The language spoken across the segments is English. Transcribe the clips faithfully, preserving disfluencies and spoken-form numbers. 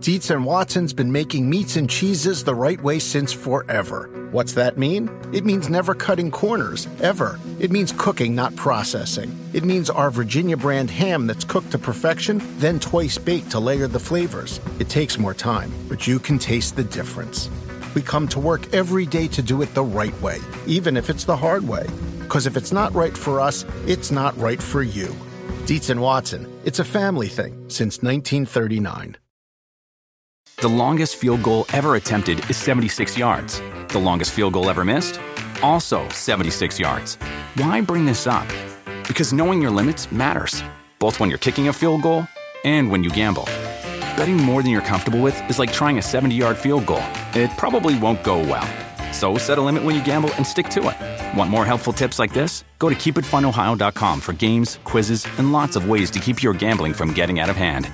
Dietz and Watson's been making meats and cheeses the right way since forever. What's that mean? It means never cutting corners, ever. It means cooking, not processing. It means our Virginia brand ham that's cooked to perfection, then twice baked to layer the flavors. It takes more time, but you can taste the difference. We come to work every day to do it the right way, even if it's the hard way. Because if it's not right for us, it's not right for you. Dietz and Watson, it's a family thing since nineteen thirty-nine. The longest field goal ever attempted is seventy-six yards. The longest field goal ever missed? Also seventy-six yards. Why bring this up? Because knowing your limits matters, both when you're kicking a field goal and when you gamble. Betting more than you're comfortable with is like trying a seventy-yard field goal. It probably won't go well. So set a limit when you gamble and stick to it. Want more helpful tips like this? Go to keep it fun ohio dot com for games, quizzes, and lots of ways to keep your gambling from getting out of hand.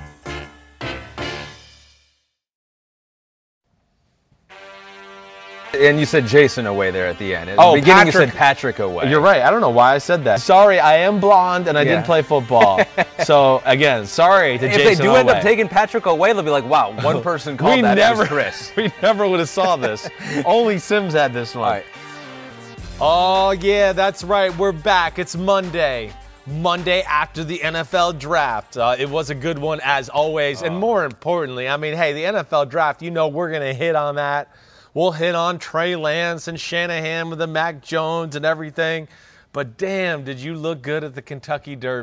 And you said Jason Away there at the end. At oh, the beginning Patrick. You said Patrick Away. You're right. I don't know why I said that. Sorry, I am blonde and I Yeah. did play football. So, again, sorry to if Jason they do Away. end up taking Patrick Away, they'll be like, wow, one person called we that. Never, It was Chris. We never would have saw this. Only Sims had this one. All right. Oh, yeah, that's right. We're back. It's Monday. Monday after the N F L draft. Uh, it was a good one as always. Oh. And more importantly, I mean, hey, the N F L draft, you know we're going to hit on that. We'll hit on Trey Lance and Shanahan with the Mac Jones and everything. But damn, did you look good at the Kentucky Derby.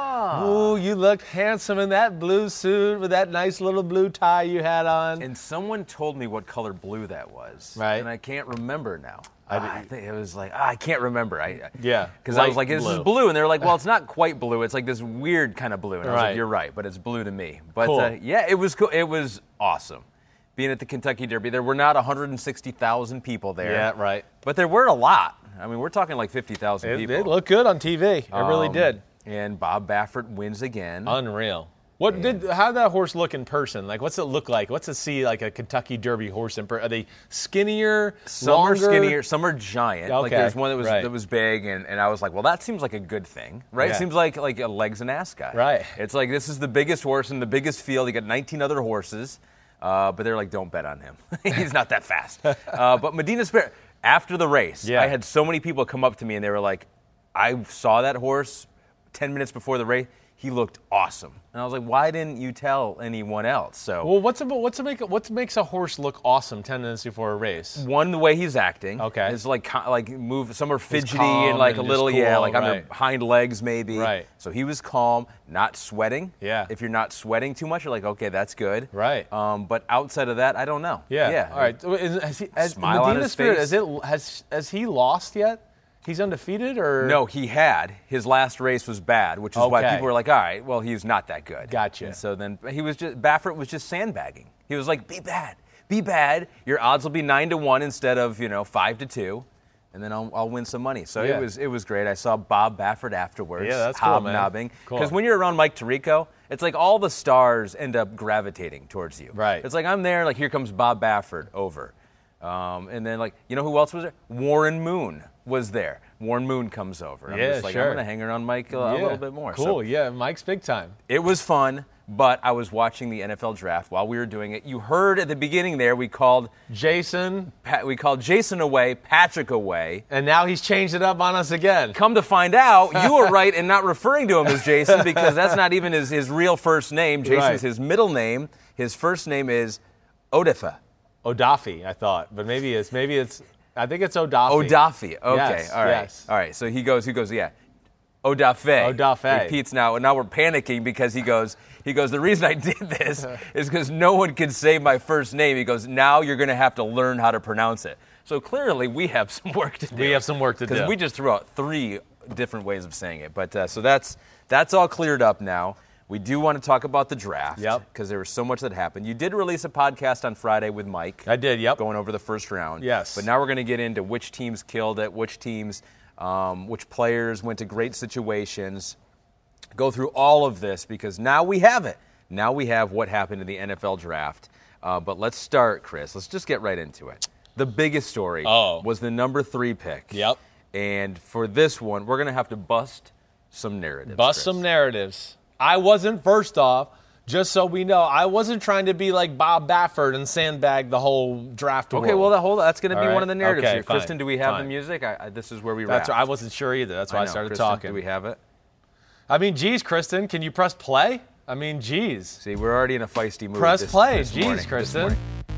Oh. Ooh, you looked handsome in that blue suit with that nice little blue tie you had on. And someone told me what color blue that was. Right. And I can't remember now. I, ah, I think it was like, ah, I can't remember. I, yeah. Because I was like, this blue. is blue. And they were like, well, it's not quite blue. It's like this weird kind of blue. And I was right. like, you're right, but it's blue to me. But cool. uh, yeah, it was cool. It was awesome. Being at the Kentucky Derby, there were not one hundred sixty thousand people there. Yeah, right. But there were a lot. I mean, we're talking like fifty thousand it, people. It looked good on T V. It um, really did. And Bob Baffert wins again. Unreal. What and did? How did that horse look in person? Like, what's it look like? What's it see like a Kentucky Derby horse in person? Are they skinnier, some longer? are skinnier, some are giant. Okay. Like there's one that was right. that was big, and, and I was like, well, that seems like a good thing, right? Yeah. It seems like like a legs and ass guy. Right. It's like this is the biggest horse in the biggest field. You got nineteen other horses. Uh, but they're like, don't bet on him. He's not that fast. Uh, but Medina Spirit, after the race, yeah. I had so many people come up to me and they were like, I saw that horse ten minutes before the race. He looked awesome. And I was like, why didn't you tell anyone else? So, well, what's about what's make what makes a horse look awesome ten minutes before a race? One, the way he's acting. Okay. It's like like move. Some are fidgety calm and like and a little, just yeah, cool, like on right. their hind legs maybe. Right. So he was calm, not sweating. Yeah. If you're not sweating too much, you're like, okay, that's good. Right. Um, but outside of that, I don't know. Yeah. Yeah. All right. Is, has he, has Smile on Medina his Spirit, face. has it has has he lost yet? He's undefeated, or No, he had. His last race was bad, which is why Okay. people were like, all right, well, he's not that good. Gotcha. And so then he was just, Baffert was just sandbagging. He was like, be bad, be bad. Your odds will be nine to one instead of, you know, five to two. And then I'll, I'll win some money. So Yeah. it was it was great. I saw Bob Baffert afterwards. Yeah, that's cool, man. hobnobbing. Cool. Because when you're around Mike Tirico, it's like all the stars end up gravitating towards you. Right. It's like I'm there, like here comes Bob Baffert over. Um, and then, like, you know who else was there? Warren Moon was there. Warren Moon comes over. And Yeah, I'm just like, sure. I'm going to hang around Mike a, a Yeah. little bit more. Cool. So Yeah, Mike's big time. it was fun, but I was watching the N F L draft while we were doing it. You heard at the beginning there we called Jason, Pat, we called Jason Away, Patrick Away. and now he's changed it up on us again. Come to find out, you were right in not referring to him as Jason because that's not even his, his real first name. Jason's Right. his middle name. His first name is Odafe. Odafe, I thought, but maybe it's maybe it's. I think it's Odafe. Odafe. Okay. Yes, all right. yes. All right. So he goes. He goes. Yeah. Odafe. Odafe. Repeats now. Now we're panicking because he goes. He goes. The reason I did this is because no one could say my first name. He goes. Now you're going to have to learn how to pronounce it. So clearly we have some work to do. We have some work to do. Because we just threw out three different ways of saying it. But uh, so that's that's all cleared up now. We do want to talk about the draft. Yep. Because there was so much that happened. You did release a podcast on Friday with Mike. I did, yep. Going over the first round. Yes. But now we're going to get into which teams killed it, which teams, um, which players went to great situations. Go through all of this because now we have it. Now we have what happened in the N F L draft. Uh, but let's start, Chris. Let's just get right into it. The biggest story Oh. was the number three pick. Yep. And for this one, we're going to have to bust some narratives. Bust Chris. some narratives. I wasn't first off. Just so we know, I wasn't trying to be like Bob Baffert and sandbag the whole draft. Okay, world. well, that whole, that's going to be All one right. of the narratives okay, here. fine, Kristen, do we have fine. the music? I, I, this is where we That's wrap. I wasn't sure either. That's why I, I know. started Kristen, talking. Do we have it? I mean, geez, Kristen, can you press play? I mean, geez. See, we're already in a feisty mood. Press this, play. this Jeez, morning, Kristen.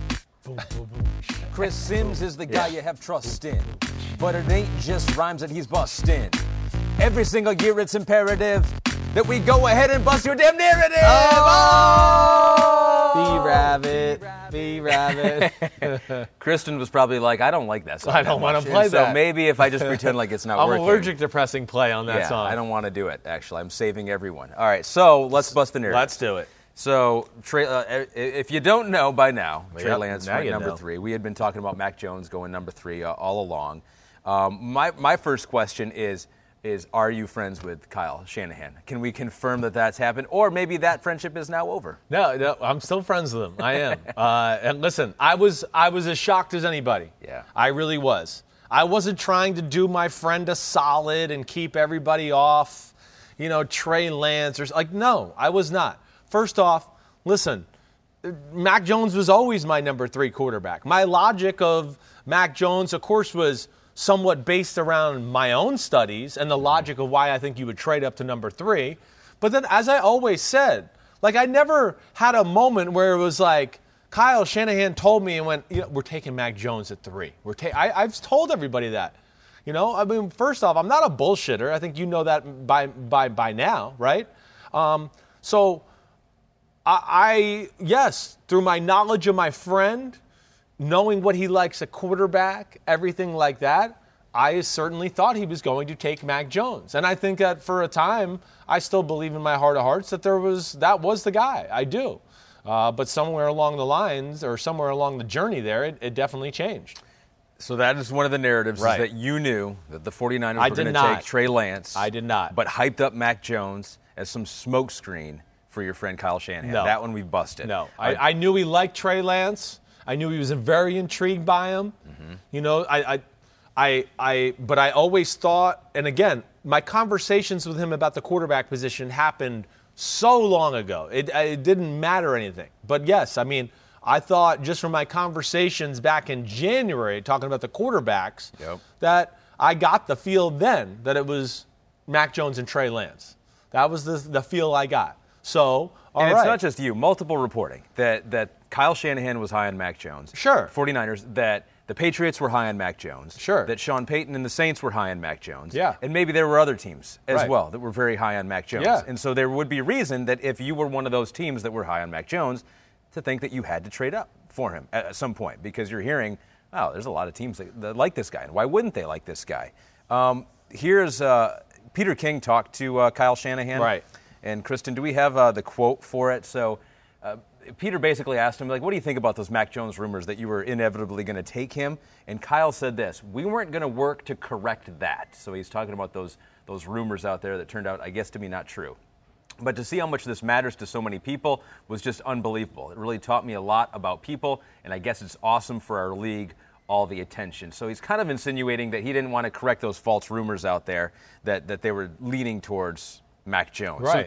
Chris Sims is the guy you have trust in, but it ain't just rhymes that he's busting. Every single year it's imperative that we go ahead and bust your damn narrative. Oh! Oh! B-Rabbit, B-Rabbit. Kristen was probably like, I don't like that song. I don't want to play so that. So maybe if I just pretend like it's not I'm working. allergic to pressing play on that yeah, song. I don't want to do it, actually. I'm saving everyone. All right, so let's bust the narrative. Let's do it. So, Trey, uh, if you don't know by now, Trey Yep, Lance now went you number know. three. We had been talking about Mac Jones going number three uh, all along. Um, my my first question is is are you friends with Kyle Shanahan? Can we confirm that that's happened, or maybe that friendship is now over? No, no, I'm still friends with him. I am. uh, and listen, I was I was as shocked as anybody. Yeah. I really was. I wasn't trying to do my friend a solid and keep everybody off, you know, Trey Lance or like. No, I was not. First off, listen, Mac Jones was always my number three quarterback. My logic of Mac Jones, of course, was somewhat based around my own studies and the logic of why I think you would trade up to number three. But then, as I always said, like I never had a moment where it was like Kyle Shanahan told me and went, you know, we're taking Mac Jones at three. We're ta- I, I've told everybody that. You know, I mean, first off, I'm not a bullshitter. I think you know that by by by now, right? Um, so. I, I, yes, through my knowledge of my friend, knowing what he likes at quarterback, everything like that, I certainly thought he was going to take Mac Jones. And I think that for a time, I still believe in my heart of hearts that there was that was the guy. I do. Uh, but somewhere along the lines or somewhere along the journey there, it, it definitely changed. So that is one of the narratives, Right. is that you knew that the 49ers I were did going to not. take Trey Lance. I did not. But hyped up Mac Jones as some smokescreen for your friend Kyle Shanahan. No. That one we've busted. No, I, I knew he liked Trey Lance. I knew he was very intrigued by him. Mm-hmm. You know, I, I, I, I, but I always thought, and again, my conversations with him about the quarterback position happened so long ago. It, it didn't matter anything. But yes, I mean, I thought just from my conversations back in January, talking about the quarterbacks, Yep. that I got the feel then that it was Mac Jones and Trey Lance. That was the the feel I got. So, all and right. it's not just you. Multiple reporting that, that Kyle Shanahan was high on Mac Jones. Sure. 49ers, that the Patriots were high on Mac Jones. Sure. That Sean Payton and the Saints were high on Mac Jones. Yeah. And maybe there were other teams as Right. well that were very high on Mac Jones. Yeah. And so there would be reason that if you were one of those teams that were high on Mac Jones, to think that you had to trade up for him at some point, because you're hearing, oh, there's a lot of teams that, that like this guy, and why wouldn't they like this guy? Um, here's uh, Peter King talked to uh, Kyle Shanahan. Right. And Kristen, do we have uh, the quote for it? So uh, Peter basically asked him, like, what do you think about those Mac Jones rumors that you were inevitably going to take him? And Kyle said this: we weren't going to work to correct that. So he's talking about those those rumors out there that turned out, I guess, to be not true. But to see how much this matters to so many people was just unbelievable. It really taught me a lot about people, and I guess it's awesome for our league, all the attention. So he's kind of insinuating that he didn't want to correct those false rumors out there that, that they were leaning towards Mac Jones. Right. So,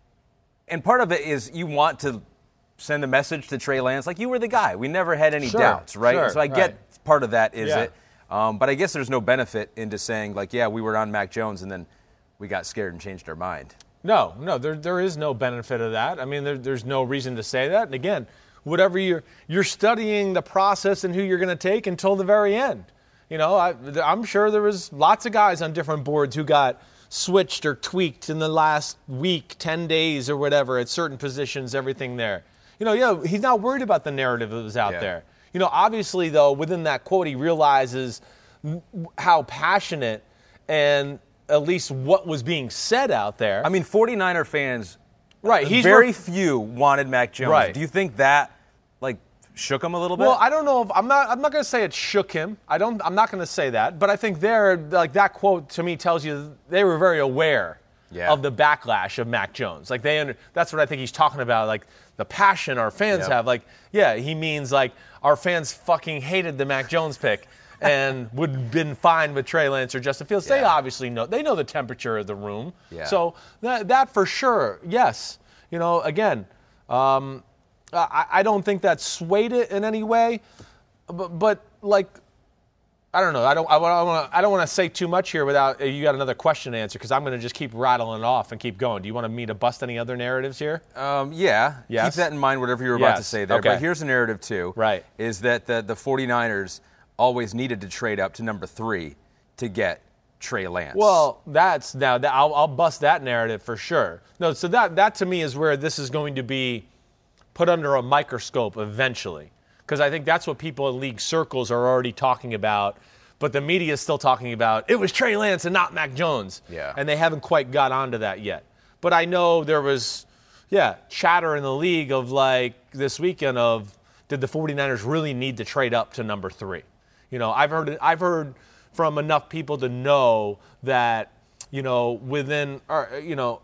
and part of it is you want to send a message to Trey Lance, like, you were the guy. We never had any Sure, doubts, right? sure, so I get right. part of that is Yeah. it. Um, but I guess there's no benefit into saying, like, yeah, we were on Mac Jones, and then we got scared and changed our mind. No, no, there there is no benefit of that. I mean, there, there's no reason to say that. And again, whatever you're you're studying the process and who you're going to take until the very end. You know, I, I'm sure there was lots of guys on different boards who got switched or tweaked in the last week, ten days or whatever at certain positions, everything there. You know, yeah, he's not worried about the narrative that was out Yeah. there. You know, obviously, though, within that quote, he realizes how passionate and at least what was being said out there. I mean, 49er fans, right? He's very ref- few wanted Mac Jones. Right. Do you think that, like, shook him a little bit? Well, I don't know if I'm not. I'm not going to say it shook him. I don't. I'm not going to say that. But I think there, like that quote to me tells you they were very aware Yeah. of the backlash of Mac Jones. Like they, under, that's what I think he's talking about. Like the passion our fans Yep. have. Like, yeah, he means like our fans fucking hated the Mac Jones pick and would have been fine with Trey Lance or Justin Fields. They Yeah. obviously know. They know the temperature of the room. Yeah. So that, that for sure, yes. You know, again. Um, I, I don't think that swayed it in any way, but, but like, I don't know. I don't. I want. I don't want to say too much here without you got another question to answer because I'm going to just keep rattling it off and keep going. Do you want me to bust any other narratives here? Um, yeah. Yes? Keep that in mind. Whatever you were Yes. about to say there. Okay. But here's a narrative too. Right. Is that the the 49ers always needed to trade up to number three to get Trey Lance? Well, that's now. That, I'll, I'll bust that narrative for sure. No. So that that to me is where this is going to be put under a microscope eventually. Because I think that's what people in league circles are already talking about, but the media is still talking about it was Trey Lance and not Mac Jones. Yeah. And they haven't quite got onto that yet. But I know there was, yeah, chatter in the league of like this weekend of did the 49ers really need to trade up to number three? You know, I've heard I've heard from enough people to know that, you know, within or, you know,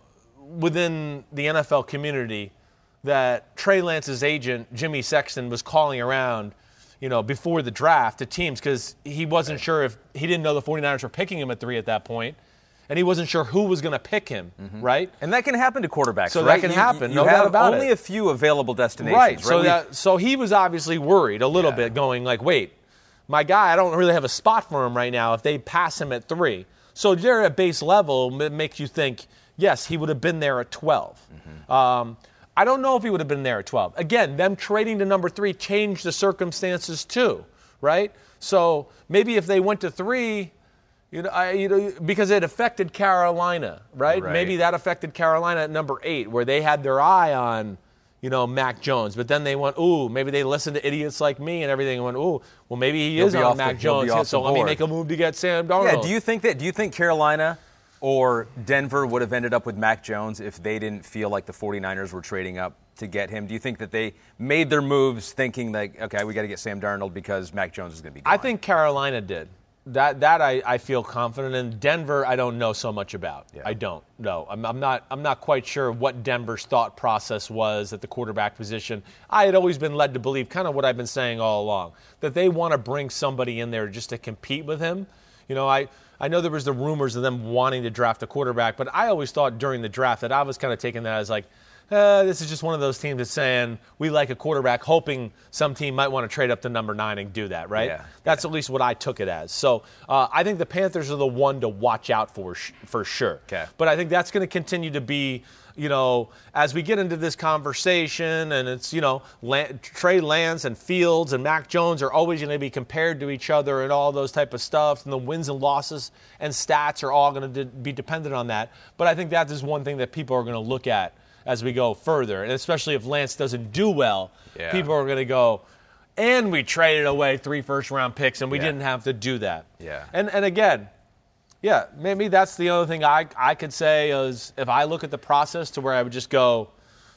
within the N F L community, that Trey Lance's agent, Jimmy Sexton, was calling around, you know, before the draft to teams because he wasn't right. sure if he didn't know the 49ers were picking him at three at that point, and he wasn't sure who was going to pick him, mm-hmm. right? And that can happen to quarterbacks, so right? that can you, happen, you, no you doubt have about only it. a few available destinations, right? right? So, we, that, so he was obviously worried a little yeah. bit, going like, wait, my guy, I don't really have a spot for him right now if they pass him at three. So there at base level, it makes you think, yes, he would have been there at twelve. Mm-hmm. Um, I don't know if he would have been there at twelve. Again, them trading to number three changed the circumstances too, right? So maybe if they went to three, you know, I, you know, because it affected Carolina, right? right? Maybe that affected Carolina at number eight, where they had their eye on, you know, Mac Jones. But then they went, ooh, maybe they listened to idiots like me and everything and went, ooh, well, maybe he He'll is be on off Mac the- he'll be Jones, off so the let me board. make a move to get Sam Darnold. Yeah, do you think that? Do you think Carolina or Denver would have ended up with Mac Jones if they didn't feel like the 49ers were trading up to get him? Do you think that they made their moves thinking like, okay, we got to get Sam Darnold because Mac Jones is going to be gone? I think Carolina did. That that I, I feel confident in. Denver, I don't know so much about. Yeah. I don't know. I'm, I'm not I'm not quite sure what Denver's thought process was at the quarterback position. I had always been led to believe, kind of what I've been saying all along, that they want to bring somebody in there just to compete with him. You know, I, I know there was the rumors of them wanting to draft a quarterback, but I always thought during the draft that I was kind of taking that as like, Uh, this is just one of those teams that's saying we like a quarterback, hoping some team might want to trade up to number nine and do that, right? Yeah. That's at least what I took it as. So uh, I think the Panthers are the one to watch out for sh- for sure. Okay. But I think that's going to continue to be, you know, as we get into this conversation, and it's, you know, Lan- Trey Lance and Fields and Mac Jones are always going to be compared to each other and all those type of stuff, and the wins and losses and stats are all going to de- be dependent on that. But I think that is one thing that people are going to look at as we go further, and especially if Lance doesn't do well, Yeah. people are going to go, and we traded away three first-round picks, and we Yeah. didn't have to do that. Yeah. And and again, yeah, maybe that's the other thing I I could say is if I look at the process to where I would just go,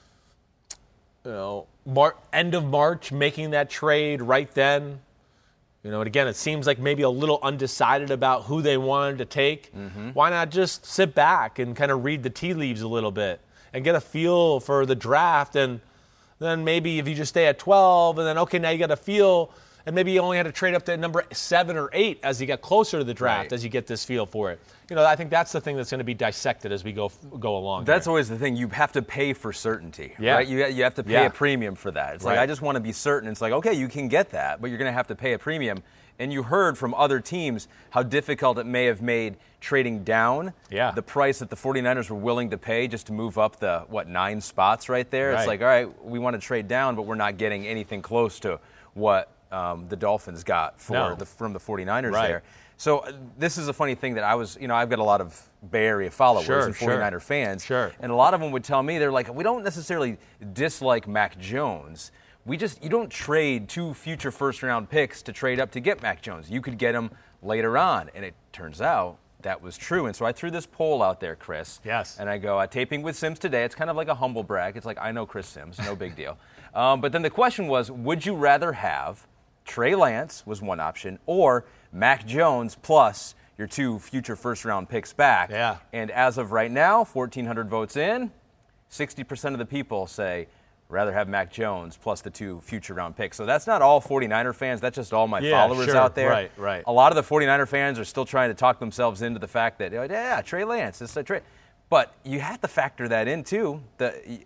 you know, Mar- end of March, making that trade right then. You know, and again, it seems like maybe a little undecided about who they wanted to take. Mm-hmm. Why not just sit back and kind of read the tea leaves a little bit and get a feel for the draft? And then maybe if you just stay at twelve and then, okay, now you got a feel, and maybe you only had to trade up to number seven or eight as you get closer to the draft, Right. as you get this feel for it. You know, I think that's the thing that's going to be dissected as we go go along. That's here. always the thing. You have to pay for certainty, Yeah. right? You, you have to pay Yeah. a premium for that. It's like, Right. I just want to be certain. It's like, okay, you can get that, but you're going to have to pay a premium. And you heard from other teams how difficult it may have made trading down Yeah. the price that the 49ers were willing to pay just to move up the, what, nine spots right there. Right. It's like, all right, we want to trade down, but we're not getting anything close to what um, the Dolphins got for No. the, from the 49ers Right. there. So uh, this is a funny thing that I was, you know, I've got a lot of Bay Area followers Sure, and sure. 49er fans. Sure. And a lot of them would tell me, they're like, we don't necessarily dislike Mac Jones. We just, you don't trade two future first-round picks to trade up to get Mac Jones. You could get him later on. And it turns out that was true. And so I threw this poll out there, Chris. Yes. And I go, uh, taping with Sims today. It's kind of like a humble brag. It's like, I know Chris Sims, no big deal. Um, but then the question was, would you rather have Trey Lance was one option, or Mac Jones plus your two future first-round picks back? Yeah. And as of right now, fourteen hundred votes in, sixty percent of the people say rather have Mac Jones plus the two future round picks. So that's not all 49er fans. That's just all my Yeah, followers sure. out there. Right, right. A lot of the 49er fans are still trying to talk themselves into the fact that, yeah, Trey Lance, this is a trade. But you have to factor that in, too. The,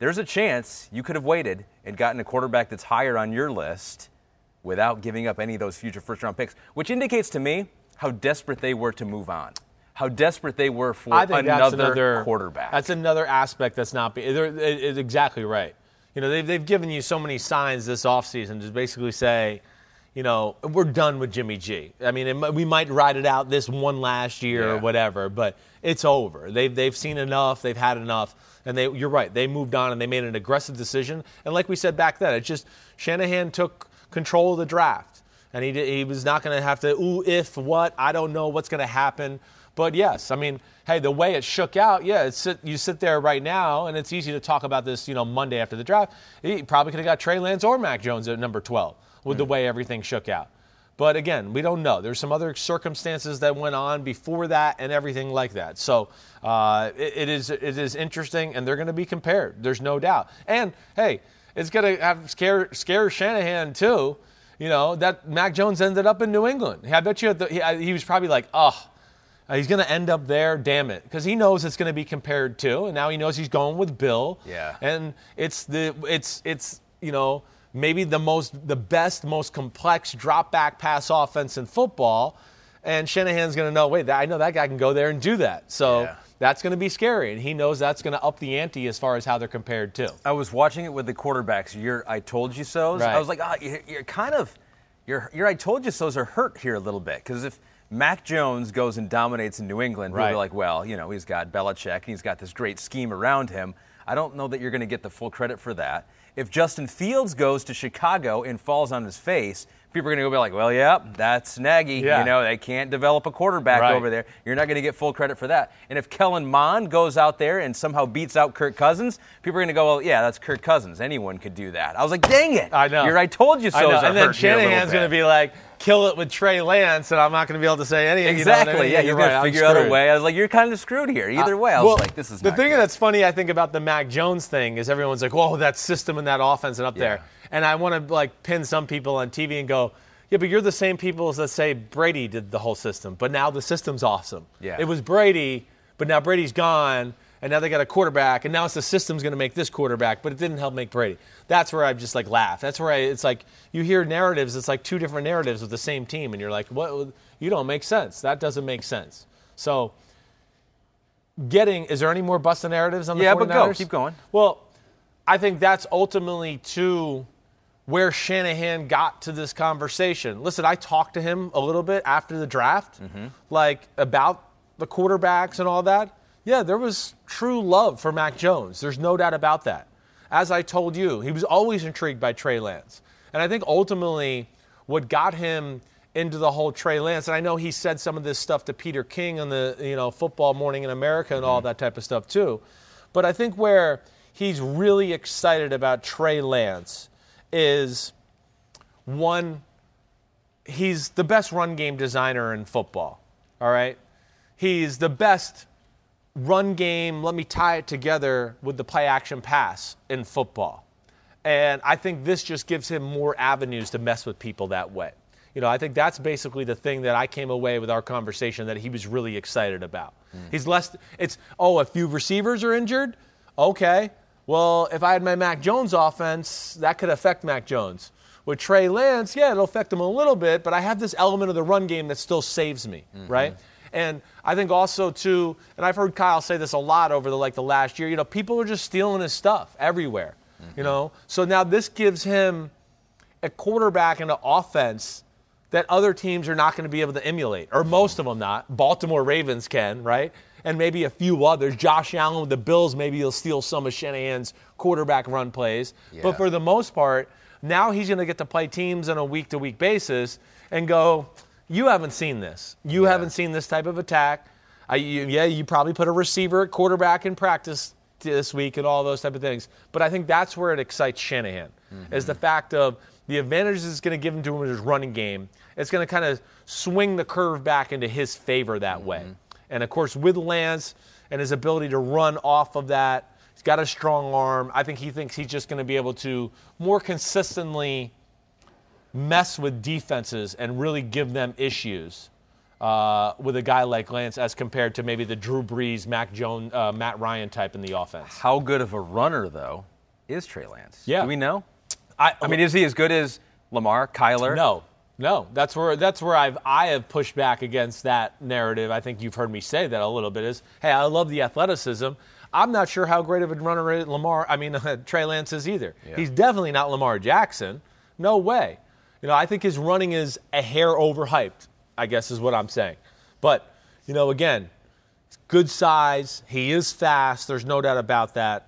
there's a chance you could have waited and gotten a quarterback that's higher on your list without giving up any of those future first-round picks, which indicates to me how desperate they were to move on, how desperate they were for I think another, that's another quarterback. That's another aspect that's not being – it's exactly right. You know, they've, they've given you so many signs this offseason to basically say, you know, we're done with Jimmy G. I mean, it, we might ride it out this one last year yeah. or whatever, but it's over. They've, they've seen enough. They've had enough. And they, you're right. They moved on and they made an aggressive decision. And like we said back then, it's just Shanahan took control of the draft. And he, he was not going to have to, ooh, if, what, I don't know what's going to happen. But, yes, I mean, hey, the way it shook out, yeah, it's, you sit there right now, and it's easy to talk about this, you know, Monday after the draft. He probably could have got Trey Lance or Mac Jones at number twelve with mm. the way everything shook out. But, again, we don't know. There's some other circumstances that went on before that and everything like that. So uh, it, it is it is interesting, and they're going to be compared. There's no doubt. And, hey, it's going to have scare, scare Shanahan, too. You know, that Mac Jones ended up in New England. I bet you the, he, he was probably like, oh, he's going to end up there, damn it. Because he knows it's going to be compared to, and now he knows he's going with Bill. Yeah. And it's, the it's it's you know, maybe the most, the best, most complex drop-back pass offense in football. And Shanahan's going to know, wait, I know that guy can go there and do that. So yeah. that's going to be scary. And he knows that's going to up the ante as far as how they're compared to. I was watching it with the quarterbacks. Your I told you so's. Right. I was like, oh, you're, you're kind of, your your I told you so's are hurt here a little bit. Because if Mac Jones goes and dominates in New England, right. we'll be like, well, you know, he's got Belichick and he's got this great scheme around him. I don't know that you're going to get the full credit for that. If Justin Fields goes to Chicago and falls on his face, people are going to go be like, well, yeah, that's Nagy. Yeah. You know, they can't develop a quarterback right. over there. You're not going to get full credit for that. And if Kellen Mond goes out there and somehow beats out Kirk Cousins, people are going to go, well, yeah, that's Kirk Cousins. Anyone could do that. I was like, dang it. I know. You're, I told you so. And then Shanahan's going to be like, kill it with Trey Lance, and I'm not going to be able to say anything. Exactly. You know, yeah, you're going right, to figure out a way. I was like, you're kind of screwed here. Either way, I was well, like, this is the not thing good. that's funny, I think, about the Mac Jones thing is everyone's like, whoa, that system and that offense and up Yeah. there. And I want to like pin some people on T V and go, yeah, but you're the same people that say Brady did the whole system, but now the system's awesome. Yeah. It was Brady, but now Brady's gone, and now they got a quarterback, and now it's the system's going to make this quarterback, but it didn't help make Brady. That's where I just like laugh. That's where I, it's like you hear narratives, it's like two different narratives with the same team, and you're like, what? You don't make sense. That doesn't make sense. So getting, is there any more busted narratives on the Yeah, forty-niners? but go. Keep going. Well, I think that's ultimately to where Shanahan got to this conversation. Listen, I talked to him a little bit after the draft, mm-hmm. like about the quarterbacks and all that. Yeah, there was true love for Mac Jones. There's no doubt about that. As I told you, he was always intrigued by Trey Lance. And I think ultimately what got him into the whole Trey Lance, and I know he said some of this stuff to Peter King on the, you know, Football Morning in America and all that type of stuff too. But I think where he's really excited about Trey Lance is, one, he's the best run game designer in football, all right? He's the best run game, let me tie it together with the play-action pass in football. And I think this just gives him more avenues to mess with people that way. You know, I think that's basically the thing that I came away with our conversation that he was really excited about. Mm. He's less, it's, oh, a few receivers are injured? Okay. Well, if I had my Mac Jones offense, that could affect Mac Jones. With Trey Lance, yeah, it'll affect him a little bit, but I have this element of the run game that still saves me, mm-hmm. right? And I think also, too, and I've heard Kyle say this a lot over the like the last year, you know, people are just stealing his stuff everywhere, mm-hmm. you know? So now this gives him a quarterback and an offense that other teams are not going to be able to emulate, or most of them not. Baltimore Ravens can, right? And maybe a few others. Josh Allen with the Bills, maybe he'll steal some of Shanahan's quarterback run plays. Yeah. But for the most part, now he's going to get to play teams on a week-to-week basis and go, you haven't seen this. You yeah. haven't seen this type of attack. I, you, yeah, you probably put a receiver at quarterback in practice this week and all those type of things. But I think that's where it excites Shanahan, mm-hmm. is the fact of the advantages it's going to give him to him in his running game. It's going to kind of swing the curve back into his favor that mm-hmm. way. And, of course, with Lance and his ability to run off of that, he's got a strong arm. I think he thinks he's just going to be able to more consistently mess with defenses and really give them issues uh, with a guy like Lance as compared to maybe the Drew Brees, Mac Jones, uh, Matt Ryan type in the offense. How good of a runner, though, is Trey Lance? Yeah. Do we know? I, I mean, is he as good as Lamar, Kyler? No. No, that's where that's where I've I have pushed back against that narrative. I think you've heard me say that a little bit. Is hey, I love the athleticism. I'm not sure how great of a runner Lamar. I mean, uh, Trey Lance is either. Yeah. He's definitely not Lamar Jackson. No way. You know, I think his running is a hair overhyped. I guess is what I'm saying. But you know, again, good size. He is fast. There's no doubt about that.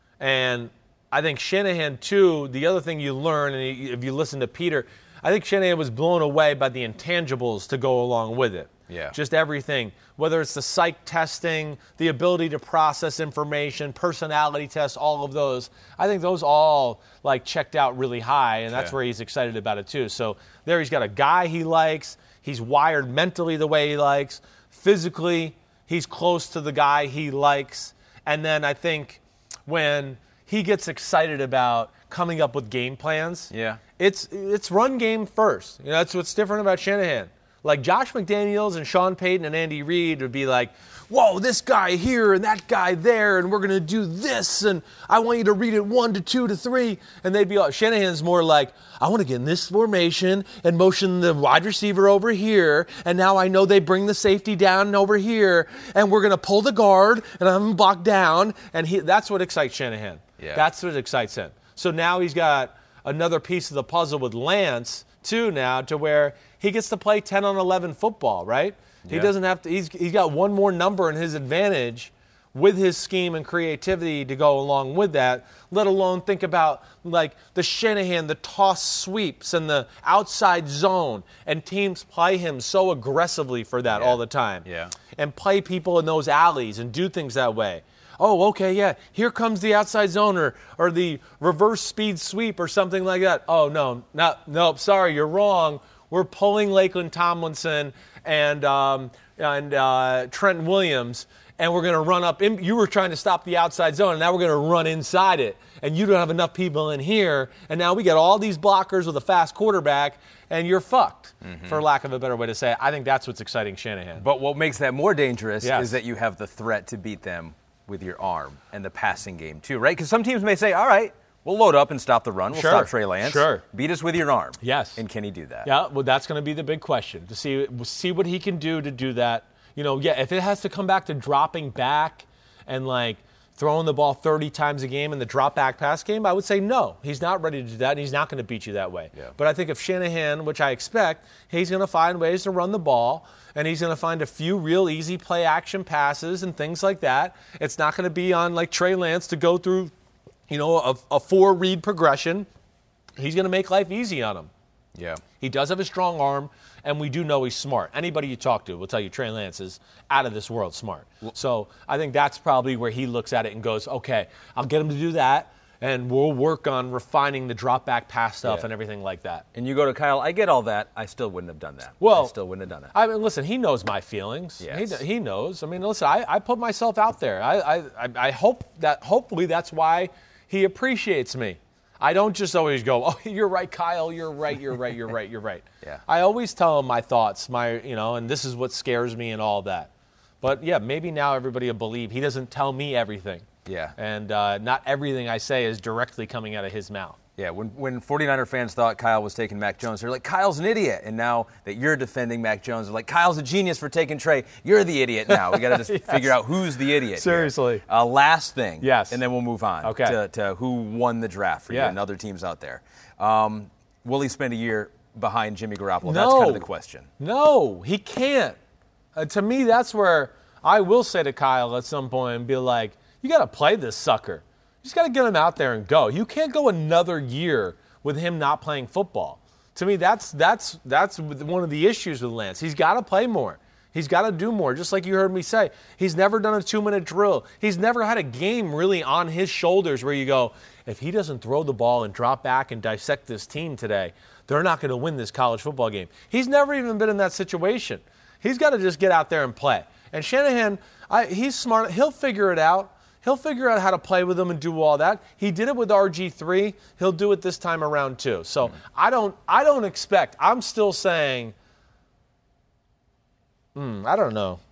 And I think Shanahan too. The other thing you learn, and if you listen to Peter. I think Shanahan was blown away by the intangibles to go along with it. Yeah. Just everything, whether it's the psych testing, the ability to process information, personality tests, all of those. I think those all like checked out really high, and that's yeah. where he's excited about it too. So there he's got a guy he likes. He's wired mentally the way he likes. Physically, he's close to the guy he likes. And then I think when he gets excited about coming up with game plans, yeah. It's it's run game first. You know, that's what's different about Shanahan. Like Josh McDaniels and Sean Payton and Andy Reid would be like, whoa, this guy here and that guy there, and we're going to do this, and I want you to read it one to two to three. And they'd be, Shanahan's more like, I want to get in this formation and motion the wide receiver over here, and now I know they bring the safety down over here, and we're going to pull the guard, and I'm blocked down. And he, that's what excites Shanahan. Yeah. That's what excites him. So now he's got another piece of the puzzle with Lance, too, now, to where he gets to play ten on eleven football, right? Yeah. He doesn't have to, he's, he's got one more number in his advantage with his scheme and creativity to go along with that, let alone think about, like, the Shanahan, the toss sweeps and the outside zone, and teams play him so aggressively for that yeah. all the time. Yeah. And play people in those alleys and do things that way. Oh, okay, yeah, here comes the outside zone or, or the reverse speed sweep or something like that. Oh, no, no, nope, sorry, you're wrong. We're pulling Lakeland Tomlinson and um, and uh, Trent Williams, and we're going to run up. In, you were trying to stop the outside zone, and now we're going to run inside it. And you don't have enough people in here, and now we got all these blockers with a fast quarterback, and you're fucked, mm-hmm. for lack of a better way to say it. I think that's what's exciting Shanahan. But what makes that more dangerous yes. is that you have the threat to beat them with your arm and the passing game too, right? Because some teams may say, all right, we'll load up and stop the run. We'll sure. stop Trey Lance. Sure. Beat us with your arm. Yes. And can he do that? Yeah, well, that's going to be the big question, to see see what he can do to do that. You know, yeah, if it has to come back to dropping back and, like, throwing the ball thirty times a game in the drop-back pass game, I would say no. He's not ready to do that, and he's not going to beat you that way. Yeah. But I think if Shanahan, which I expect, he's going to find ways to run the ball, and he's going to find a few real easy play-action passes and things like that. It's not going to be on, like, Trey Lance to go through, you know, a, a four-read progression. He's going to make life easy on him. Yeah. He does have a strong arm, and we do know he's smart. Anybody you talk to will tell you Trey Lance is out of this world smart. So I think that's probably where he looks at it and goes, okay, I'll get him to do that, and we'll work on refining the drop-back pass stuff yeah. and everything like that. And you go to Kyle, I get all that. I still wouldn't have done that. Well, I still wouldn't have done it. I mean, listen, he knows my feelings. Yes. He, he knows. I mean, listen, I, I put myself out there. I, I, I hope that hopefully that's why he appreciates me. I don't just always go, oh, you're right, Kyle, you're right, you're right, you're right, you're right. Yeah. I always tell him my thoughts, my, you know, and this is what scares me and all that. But, yeah, maybe now everybody will believe he doesn't tell me everything. Yeah. And uh, not everything I say is directly coming out of his mouth. Yeah, when, when 49er fans thought Kyle was taking Mac Jones, they're like, Kyle's an idiot. And now that you're defending Mac Jones, they're like, Kyle's a genius for taking Trey. You're the idiot now. We got to just yes. figure out who's the idiot. Seriously. Uh, last thing. Yes. And then we'll move on okay. to, to who won the draft for yeah. you and other teams out there. Um, will he spend a year behind Jimmy Garoppolo? No. That's kind of the question. No, he can't. Uh, to me, that's where I will say to Kyle at some point and be like, you got to play this sucker. You just got to get him out there and go. You can't go another year with him not playing football. To me, that's that's that's one of the issues with Lance. He's got to play more. He's got to do more, just like you heard me say. He's never done a two-minute drill. He's never had a game really on his shoulders where you go, if he doesn't throw the ball and drop back and dissect this team today, they're not going to win this college football game. He's never even been in that situation. He's got to just get out there and play. And Shanahan, I, he's smart. He'll figure it out. He'll figure out how to play with them and do all that. He did it with R G three. He'll do it this time around too. So mm-hmm. I don't I don't expect. I'm still saying, hmm, I don't know.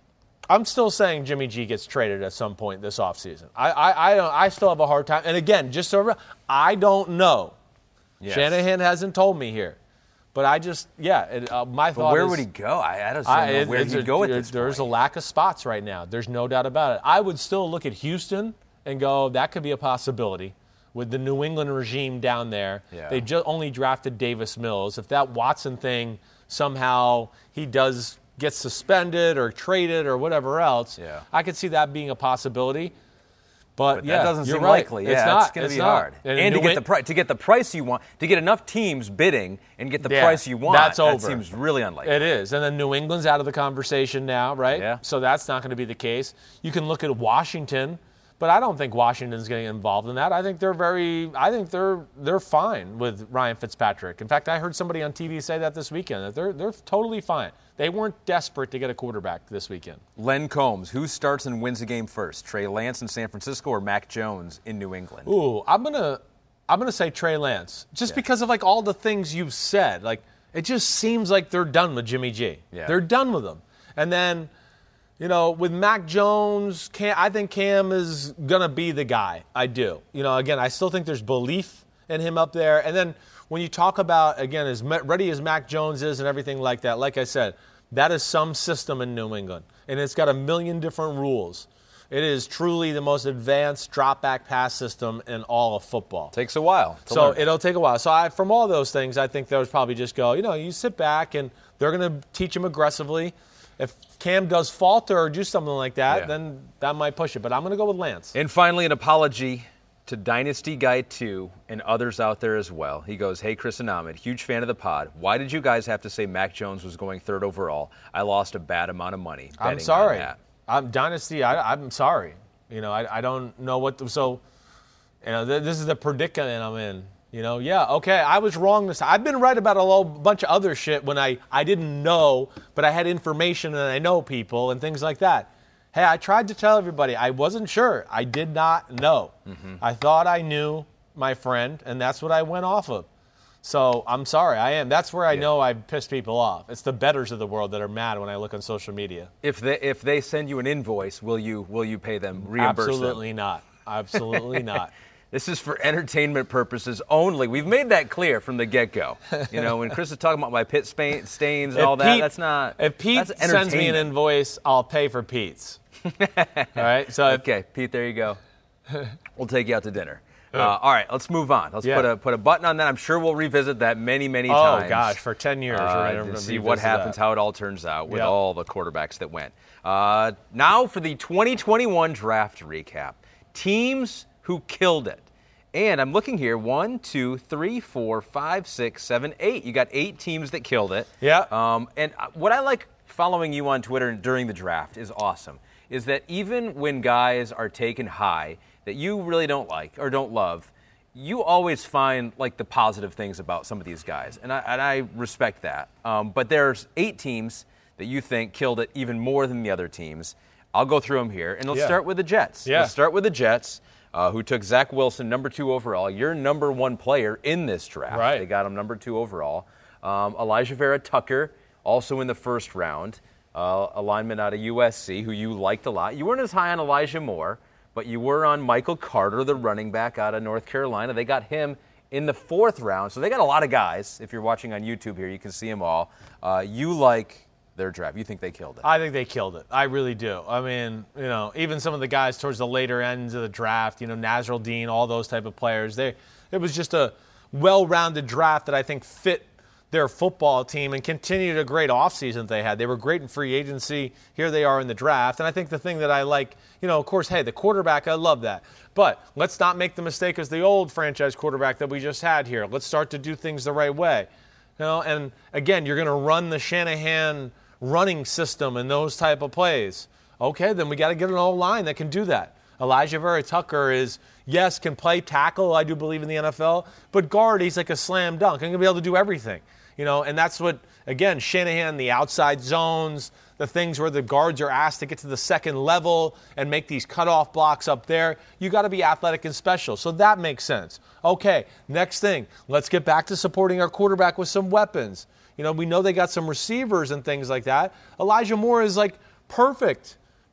I'm still saying Jimmy G gets traded at some point this offseason. I I I, don't, I still have a hard time. And again, just so I don't know. Yes. Shanahan hasn't told me here. But I just, yeah, it, uh, my but thought where is, would he go? I, I don't I, know where he'd go at this There's point. a lack of spots right now. There's no doubt about it. I would still look at Houston and go, that could be a possibility with the New England regime down there. Yeah. They just only drafted Davis Mills. If that Watson thing somehow he does get suspended or traded or whatever else, yeah. I could see that being a possibility. But, but yeah, that doesn't you're seem right. likely. It's yeah, not, it's going to be not. hard. And, and to get Win- the price, to get the price you want, to get enough teams bidding and get the yeah, price you want, that's over. That seems really unlikely. It is. And then New England's out of the conversation now, right? Yeah. So that's not going to be the case. You can look at Washington, but I don't think Washington's getting involved in that. I think they're very I think they're they're fine with Ryan Fitzpatrick. In fact, I heard somebody on T V say that this weekend, that they're they're totally fine. They weren't desperate to get a quarterback this weekend. Len Combs, who starts and wins the game first? Trey Lance in San Francisco or Mac Jones in New England? Ooh, I'm gonna I'm gonna say Trey Lance, just yeah. because of like all the things you've said. Like it just seems like they're done with Jimmy G. Yeah. They're done with him. And then, you know, with Mac Jones, Cam, I think Cam is gonna be the guy. I do. You know, again, I still think there's belief in him up there. And then when you talk about, again, as ready as Mac Jones is and everything like that, like I said, that is some system in New England. And it's got a million different rules. It is truly the most advanced drop-back pass system in all of football. Takes a while. So learn. It'll take a while. So I, from all those things, I think they'll probably just go, you know, you sit back and they're going to teach him aggressively. If Cam does falter or do something like that, yeah. then that might push it. But I'm going to go with Lance. And finally, an apology to Dynasty Guy two and others out there as well. He goes, hey, Chris and Ahmed, huge fan of the pod. Why did you guys have to say Mac Jones was going third overall? I lost a bad amount of money betting I'm sorry. on that. I'm Dynasty, I, I'm sorry. You know, I, I don't know what to, so, you know, th- this is the predicament I'm in. You know, yeah, okay, I was wrong this time. I've been right about a whole bunch of other shit when I, I didn't know, but I had information and I know people and things like that. Hey, I tried to tell everybody. I wasn't sure. I did not know. Mm-hmm. I thought I knew my friend, and that's what I went off of. So I'm sorry. I am. That's where I yeah. know I pissed people off. It's the bettors of the world that are mad when I look on social media. If they if they send you an invoice, will you will you pay them? Reimburse Absolutely them? not. Absolutely not. This is for entertainment purposes only. We've made that clear from the get-go. You know, when Chris is talking about my pit stains and all Pete, that, that's not. If Pete that's sends me an invoice, I'll pay for Pete's. All right. So if, okay, Pete, there you go. We'll take you out to dinner. Uh, all right, let's move on. Let's yeah. put a put a button on that. I'm sure we'll revisit that many, many oh, times. Oh gosh, for ten years, uh, we're going to to see what happens, that. how it all turns out with yep. all the quarterbacks that went. Uh, now for the twenty twenty-one draft recap. Teams who killed it. And I'm looking here, one, two, three, four, five, six, seven, eight. You got eight teams that killed it. Yeah. Um, and what I like following you on Twitter during the draft is awesome, is that even when guys are taken high that you really don't like or don't love, you always find like the positive things about some of these guys. And I, and I respect that. Um, but there's eight teams that you think killed it even more than the other teams. I'll go through them here. And let's yeah. start with the Jets. Yeah. Let's start with the Jets. Uh, who took Zach Wilson, number two overall. Your number one player in this draft. Right. They got him number two overall. Um, Elijah Vera Tucker, also in the first round. Uh, a lineman out of U S C who you liked a lot. You weren't as high on Elijah Moore, but you were on Michael Carter, the running back out of North Carolina. They got him in the fourth round. So they got a lot of guys. If you're watching on YouTube here, you can see them all. Uh, you like their draft. You think they killed it? I think they killed it. I really do. I mean, you know, even some of the guys towards the later ends of the draft, you know, Nazrul Dean, all those type of players, they it was just a well-rounded draft that I think fit their football team and continued a great offseason that they had. They were great in free agency. Here they are in the draft. And I think the thing that I like, you know, of course, hey, the quarterback, I love that. But let's not make the mistake as the old franchise quarterback that we just had here. Let's start to do things the right way. You know, and again, you're going to run the Shanahan running system and those type of plays. Okay, then we got to get an old line that can do that. Elijah Vera Tucker is, yes, can play tackle, I do believe, in the N F L, but guard, he's like a slam dunk. I'm going to be able to do everything. You know, and that's what, again, Shanahan, the outside zones, the things where the guards are asked to get to the second level and make these cutoff blocks up there. You got to be athletic and special. So that makes sense. Okay, next thing, let's get back to supporting our quarterback with some weapons. You know, we know they got some receivers and things like that. Elijah Moore is like perfect.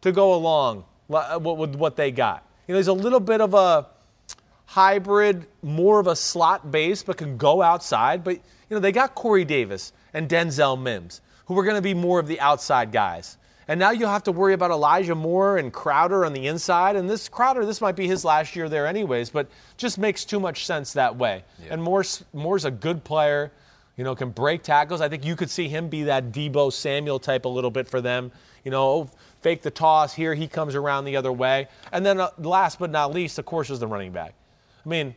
to go along with what they got. You know, he's a little bit of a hybrid, more of a slot base, but can go outside. But, you know, they got Corey Davis and Denzel Mims, who are going to be more of the outside guys. And now you'll have to worry about Elijah Moore and Crowder on the inside. And this Crowder, this might be his last year there anyways, but just makes too much sense that way. Yeah. And Moore's, Moore's a good player, you know, can break tackles. I think you could see him be that Deebo Samuel type a little bit for them. You know, fake the toss, here he comes around the other way. And then uh, last but not least, of course, is the running back. I mean,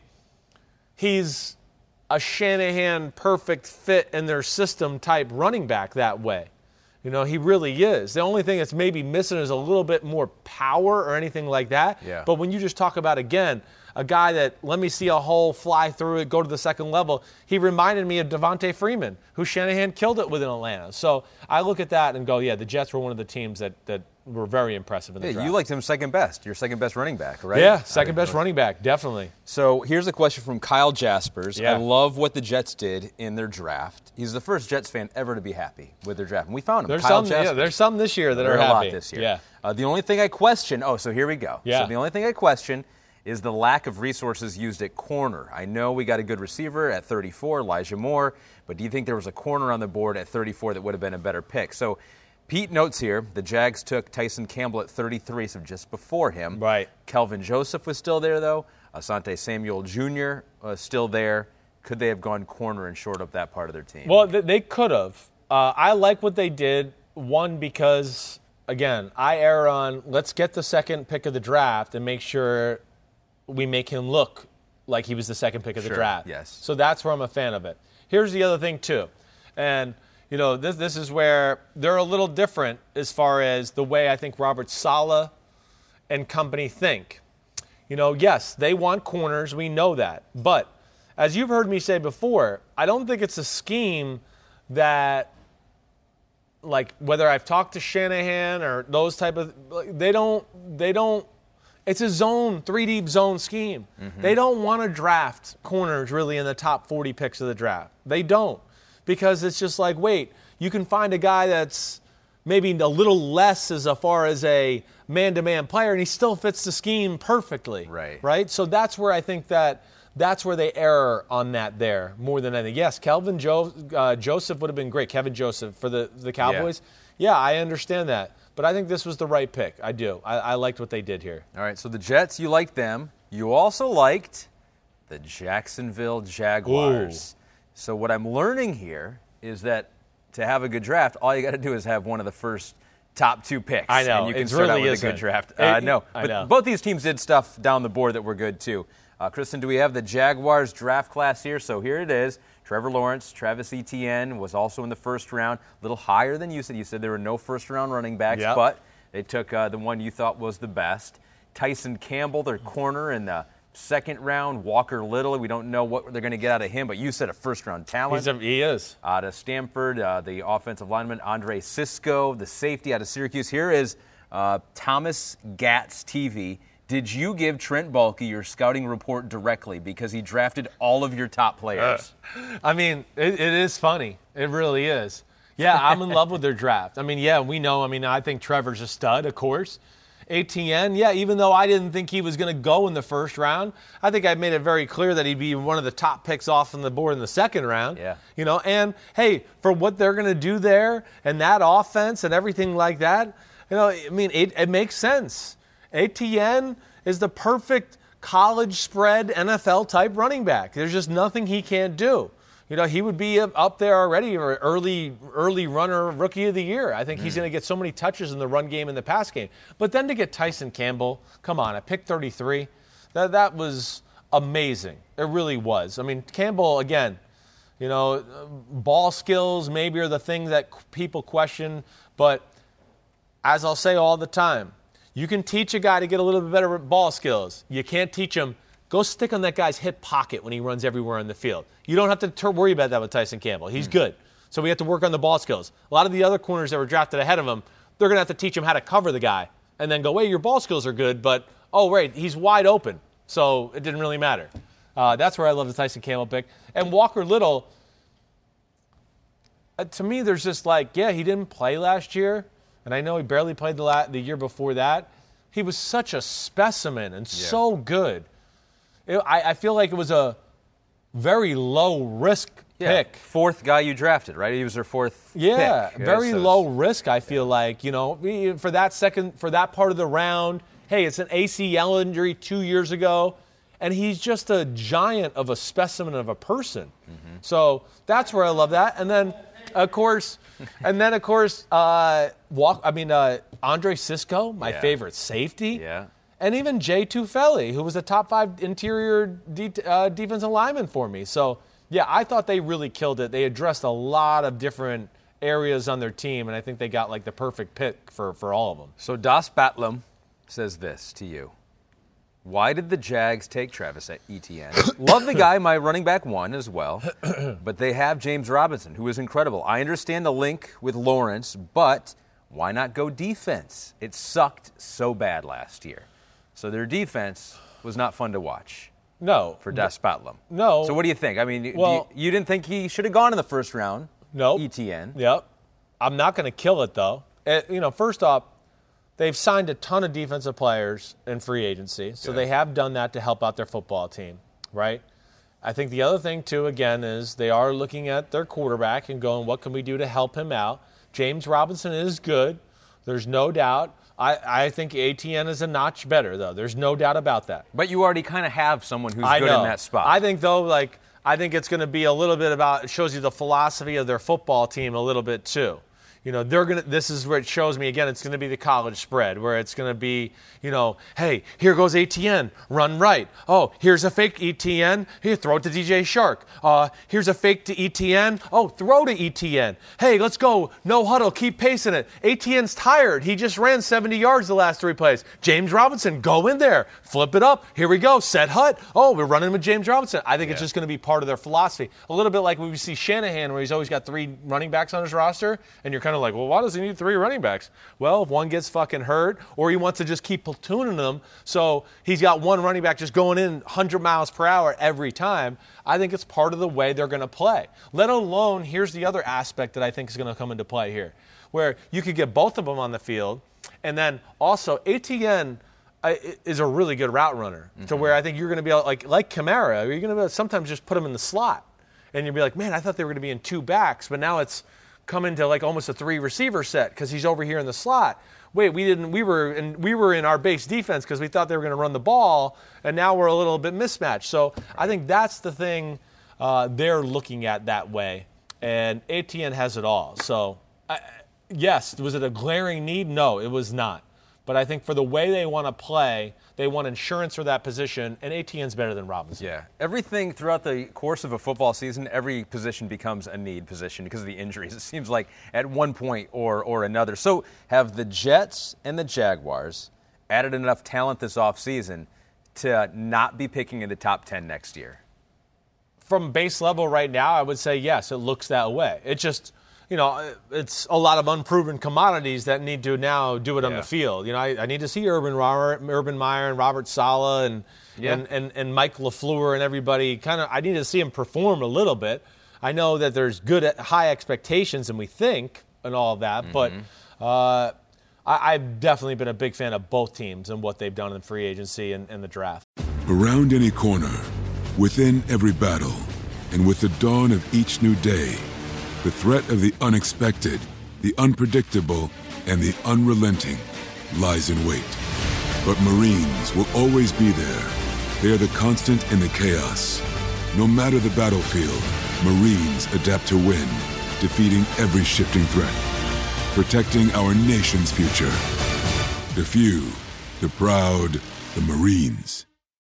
he's a Shanahan perfect fit in their system type running back that way. You know, he really is. The only thing that's maybe missing is a little bit more power or anything like that. Yeah. But when you just talk about, again, a guy that, let me see a hole, fly through it, go to the second level, he reminded me of Devontae Freeman, who Shanahan killed it with in Atlanta. So I look at that and go, yeah, the Jets were one of the teams that, that were very impressive in the yeah, draft. You liked him second best. Your second best running back, right? Yeah, second best running back, definitely. So here's a question from Kyle Jaspers. Yeah. I love what the Jets did in their draft. He's the first Jets fan ever to be happy with their draft. And we found him. There's Kyle some, Jaspers. yeah, there's some this year that there are a happy. lot this year. Yeah. Uh, the only thing I question, oh, so here we go. Yeah. So the only thing I question is the lack of resources used at corner. I know we got a good receiver at thirty-four, Elijah Moore, but do you think there was a corner on the board at thirty-four that would have been a better pick? So Pete notes here, the Jags took Tyson Campbell at thirty-three, so just before him. Right. Kelvin Joseph was still there, though. Asante Samuel Junior was still there. Could they have gone corner and shored up that part of their team? Well, they could have. Uh, I like what they did, one, because, again, I err on let's get the second pick of the draft and make sure we make him look like he was the second pick of the Sure, draft. yes. So that's where I'm a fan of it. Here's the other thing, too. And, you know, this this is where they're a little different as far as the way I think Robert Saleh and company think. You know, yes, they want corners. We know that. But as you've heard me say before, I don't think it's a scheme that, like, whether I've talked to Shanahan or those type of, they don't, they don't, it's a zone, three deep zone scheme. Mm-hmm. They don't want to draft corners really in the top forty picks of the draft. They don't. Because it's just like, wait, you can find a guy that's maybe a little less as far as a man-to-man player, and he still fits the scheme perfectly. Right. Right? So that's where I think that that's where they err on that there more than anything. Yes, Kelvin jo- uh, Joseph would have been great. Kevin Joseph for the, the Cowboys. Yeah. yeah, I understand that. But I think this was the right pick. I do. I, I liked what they did here. All right, so the Jets, you liked them. You also liked the Jacksonville Jaguars. Ooh. So what I'm learning here is that to have a good draft, all you got to do is have one of the first top two picks. I know. And you can it start really out with isn't. a good draft. It, Uh, no, I but know. both these teams did stuff down the board that were good too. Uh, Kristen, do we have the Jaguars draft class here? So here it is. Trevor Lawrence, Travis Etienne was also in the first round, a little higher than you said. You said there were no first-round running backs, Yep. but they took uh, the one you thought was the best. Tyson Campbell, their corner in the second round. Walker Little, we don't know what they're going to get out of him, but you said a first-round talent. He's a, he is. Out of Stanford, uh, the offensive lineman, Andre Cisco, the safety out of Syracuse. Here is uh, Thomas Gatz T V. Did you give Trent Baalke your scouting report directly because he drafted all of your top players? Uh, I mean, it, it is funny. It really is. Yeah, I'm in love with their draft. I mean, yeah, we know. I mean, I think Trevor's a stud, of course. Etienne, yeah, even though I didn't think he was going to go in the first round, I think I made it very clear that he'd be one of the top picks off on the board in the second round. Yeah. You know, and, hey, for what they're going to do there and that offense and everything like that, you know, I mean, it, it makes sense. Etienne is the perfect college spread N F L type running back. There's just nothing he can't do. You know, he would be up there already, or early early runner, rookie of the year. I think mm. he's going to get so many touches in the run game and the pass game. But then to get Tyson Campbell, come on, at pick thirty-three, that that was amazing. It really was. I mean, Campbell, again, you know, ball skills maybe are the thing that people question. But as I'll say all the time, you can teach a guy to get a little bit better ball skills. You can't teach him, go stick on that guy's hip pocket when he runs everywhere on the field. You don't have to ter- worry about that with Tyson Campbell. He's mm. good. So we have to work on the ball skills. A lot of the other corners that were drafted ahead of him, they're going to have to teach him how to cover the guy and then go, wait, your ball skills are good, but, oh, right, he's wide open. So it didn't really matter. Uh, that's where I love the Tyson Campbell pick. And Walker Little, uh, to me, there's just like, yeah, he didn't play last year. and I know he barely played the, la- the year before that. He was such a specimen and yeah. so good. It, I, I feel like it was a very low-risk yeah. pick. Fourth guy you drafted, right? He was their fourth yeah, pick. very so low risk, I feel yeah. like. You know, for that second, for that part of the round, hey, it's an A C L injury two years ago, and he's just a giant of a specimen of a person. Mm-hmm. So that's where I love that. And then, of course, and then, of course, uh, walk. I mean, uh, Andre Cisco, my yeah. favorite safety. Yeah. And even Jay Tufele, who was a top five interior de- uh, defensive lineman for me. So, yeah, I thought they really killed it. They addressed a lot of different areas on their team, and I think they got, like, the perfect pick for, for all of them. So Das Batlam says this to you. Why did the Jags take Travis Etienne? Love the guy, my running back one as well, but they have James Robinson, who is incredible. I understand the link with Lawrence, but why not go defense? It sucked so bad last year. So their defense was not fun to watch. No. For Das Batlam. No. So what do you think? I mean, well, you, you didn't think he should have gone in the first round? No. Etienne. Yep. I'm not going to kill it, though. It, you know, first off, they've signed a ton of defensive players in free agency, so yeah. they have done that to help out their football team, right? I think the other thing, too, again, is they are looking at their quarterback and going, what can we do to help him out? James Robinson is good. There's no doubt. I, I think Etienne is a notch better, though. There's no doubt about that. But you already kind of have someone who's I good know. in that spot. I think, though, like, I think it's going to be a little bit about, it shows you the philosophy of their football team a little bit, too. You know, they're going to, this is where it shows me, again, it's going to be the college spread, where it's going to be, you know, hey, here goes Etienne, run right. Oh, here's a fake Etienne. Here, throw it to D J Shark. Uh, here's a fake to Etienne. Oh, throw to Etienne. Hey, let's go. No huddle. Keep pacing it. Etienne's tired. He just ran seventy yards the last three plays. James Robinson, go in there. Flip it up. Here we go. Set hut. Oh, we're running with James Robinson. I think yeah. it's just going to be part of their philosophy. A little bit like when we see Shanahan, where he's always got three running backs on his roster, and you're kind of like, well, why does he need three running backs? Well, if one gets fucking hurt, or he wants to just keep platooning them, so he's got one running back just going in one hundred miles per hour every time. I think it's part of the way they're going to play. Let alone, here's the other aspect that I think is going to come into play here, where you could get both of them on the field, and then also Etienne uh, is a really good route runner, mm-hmm. to where I think you're going to be able, like like Kamara, you're going to be able to sometimes just put him in the slot, and you'll be like, man, I thought they were going to be in two backs, but now it's come into like almost a three receiver set because he's over here in the slot. Wait, we didn't. We were in. We were in our base defense because we thought they were going to run the ball, and now we're a little bit mismatched. So I think that's the thing uh, they're looking at that way, and Etienne has it all. So I, yes, was it a glaring need? No, it was not. But I think for the way they want to play, they want insurance for that position, and Etienne's better than Robinson. Yeah. Everything throughout the course of a football season, every position becomes a need position because of the injuries. It seems like at one point or, or another. So have the Jets and the Jaguars added enough talent this offseason to not be picking in the top ten next year? From base level right now, I would say yes, it looks that way. It just... You know, it's a lot of unproven commodities that need to now do it yeah. on the field. You know, I, I need to see Urban Urban Meyer and Robert Saleh and, yeah. and, and, and Mike LaFleur and everybody. Kind of, I need to see them perform a little bit. I know that there's good, high expectations, and we think, and all of that. Mm-hmm. But uh, I, I've definitely been a big fan of both teams and what they've done in free agency and, and the draft. Around any corner, within every battle, and with the dawn of each new day, the threat of the unexpected, the unpredictable, and the unrelenting lies in wait. But Marines will always be there. They are the constant in the chaos. No matter the battlefield, Marines adapt to win, defeating every shifting threat, protecting our nation's future. The few, the proud, the Marines.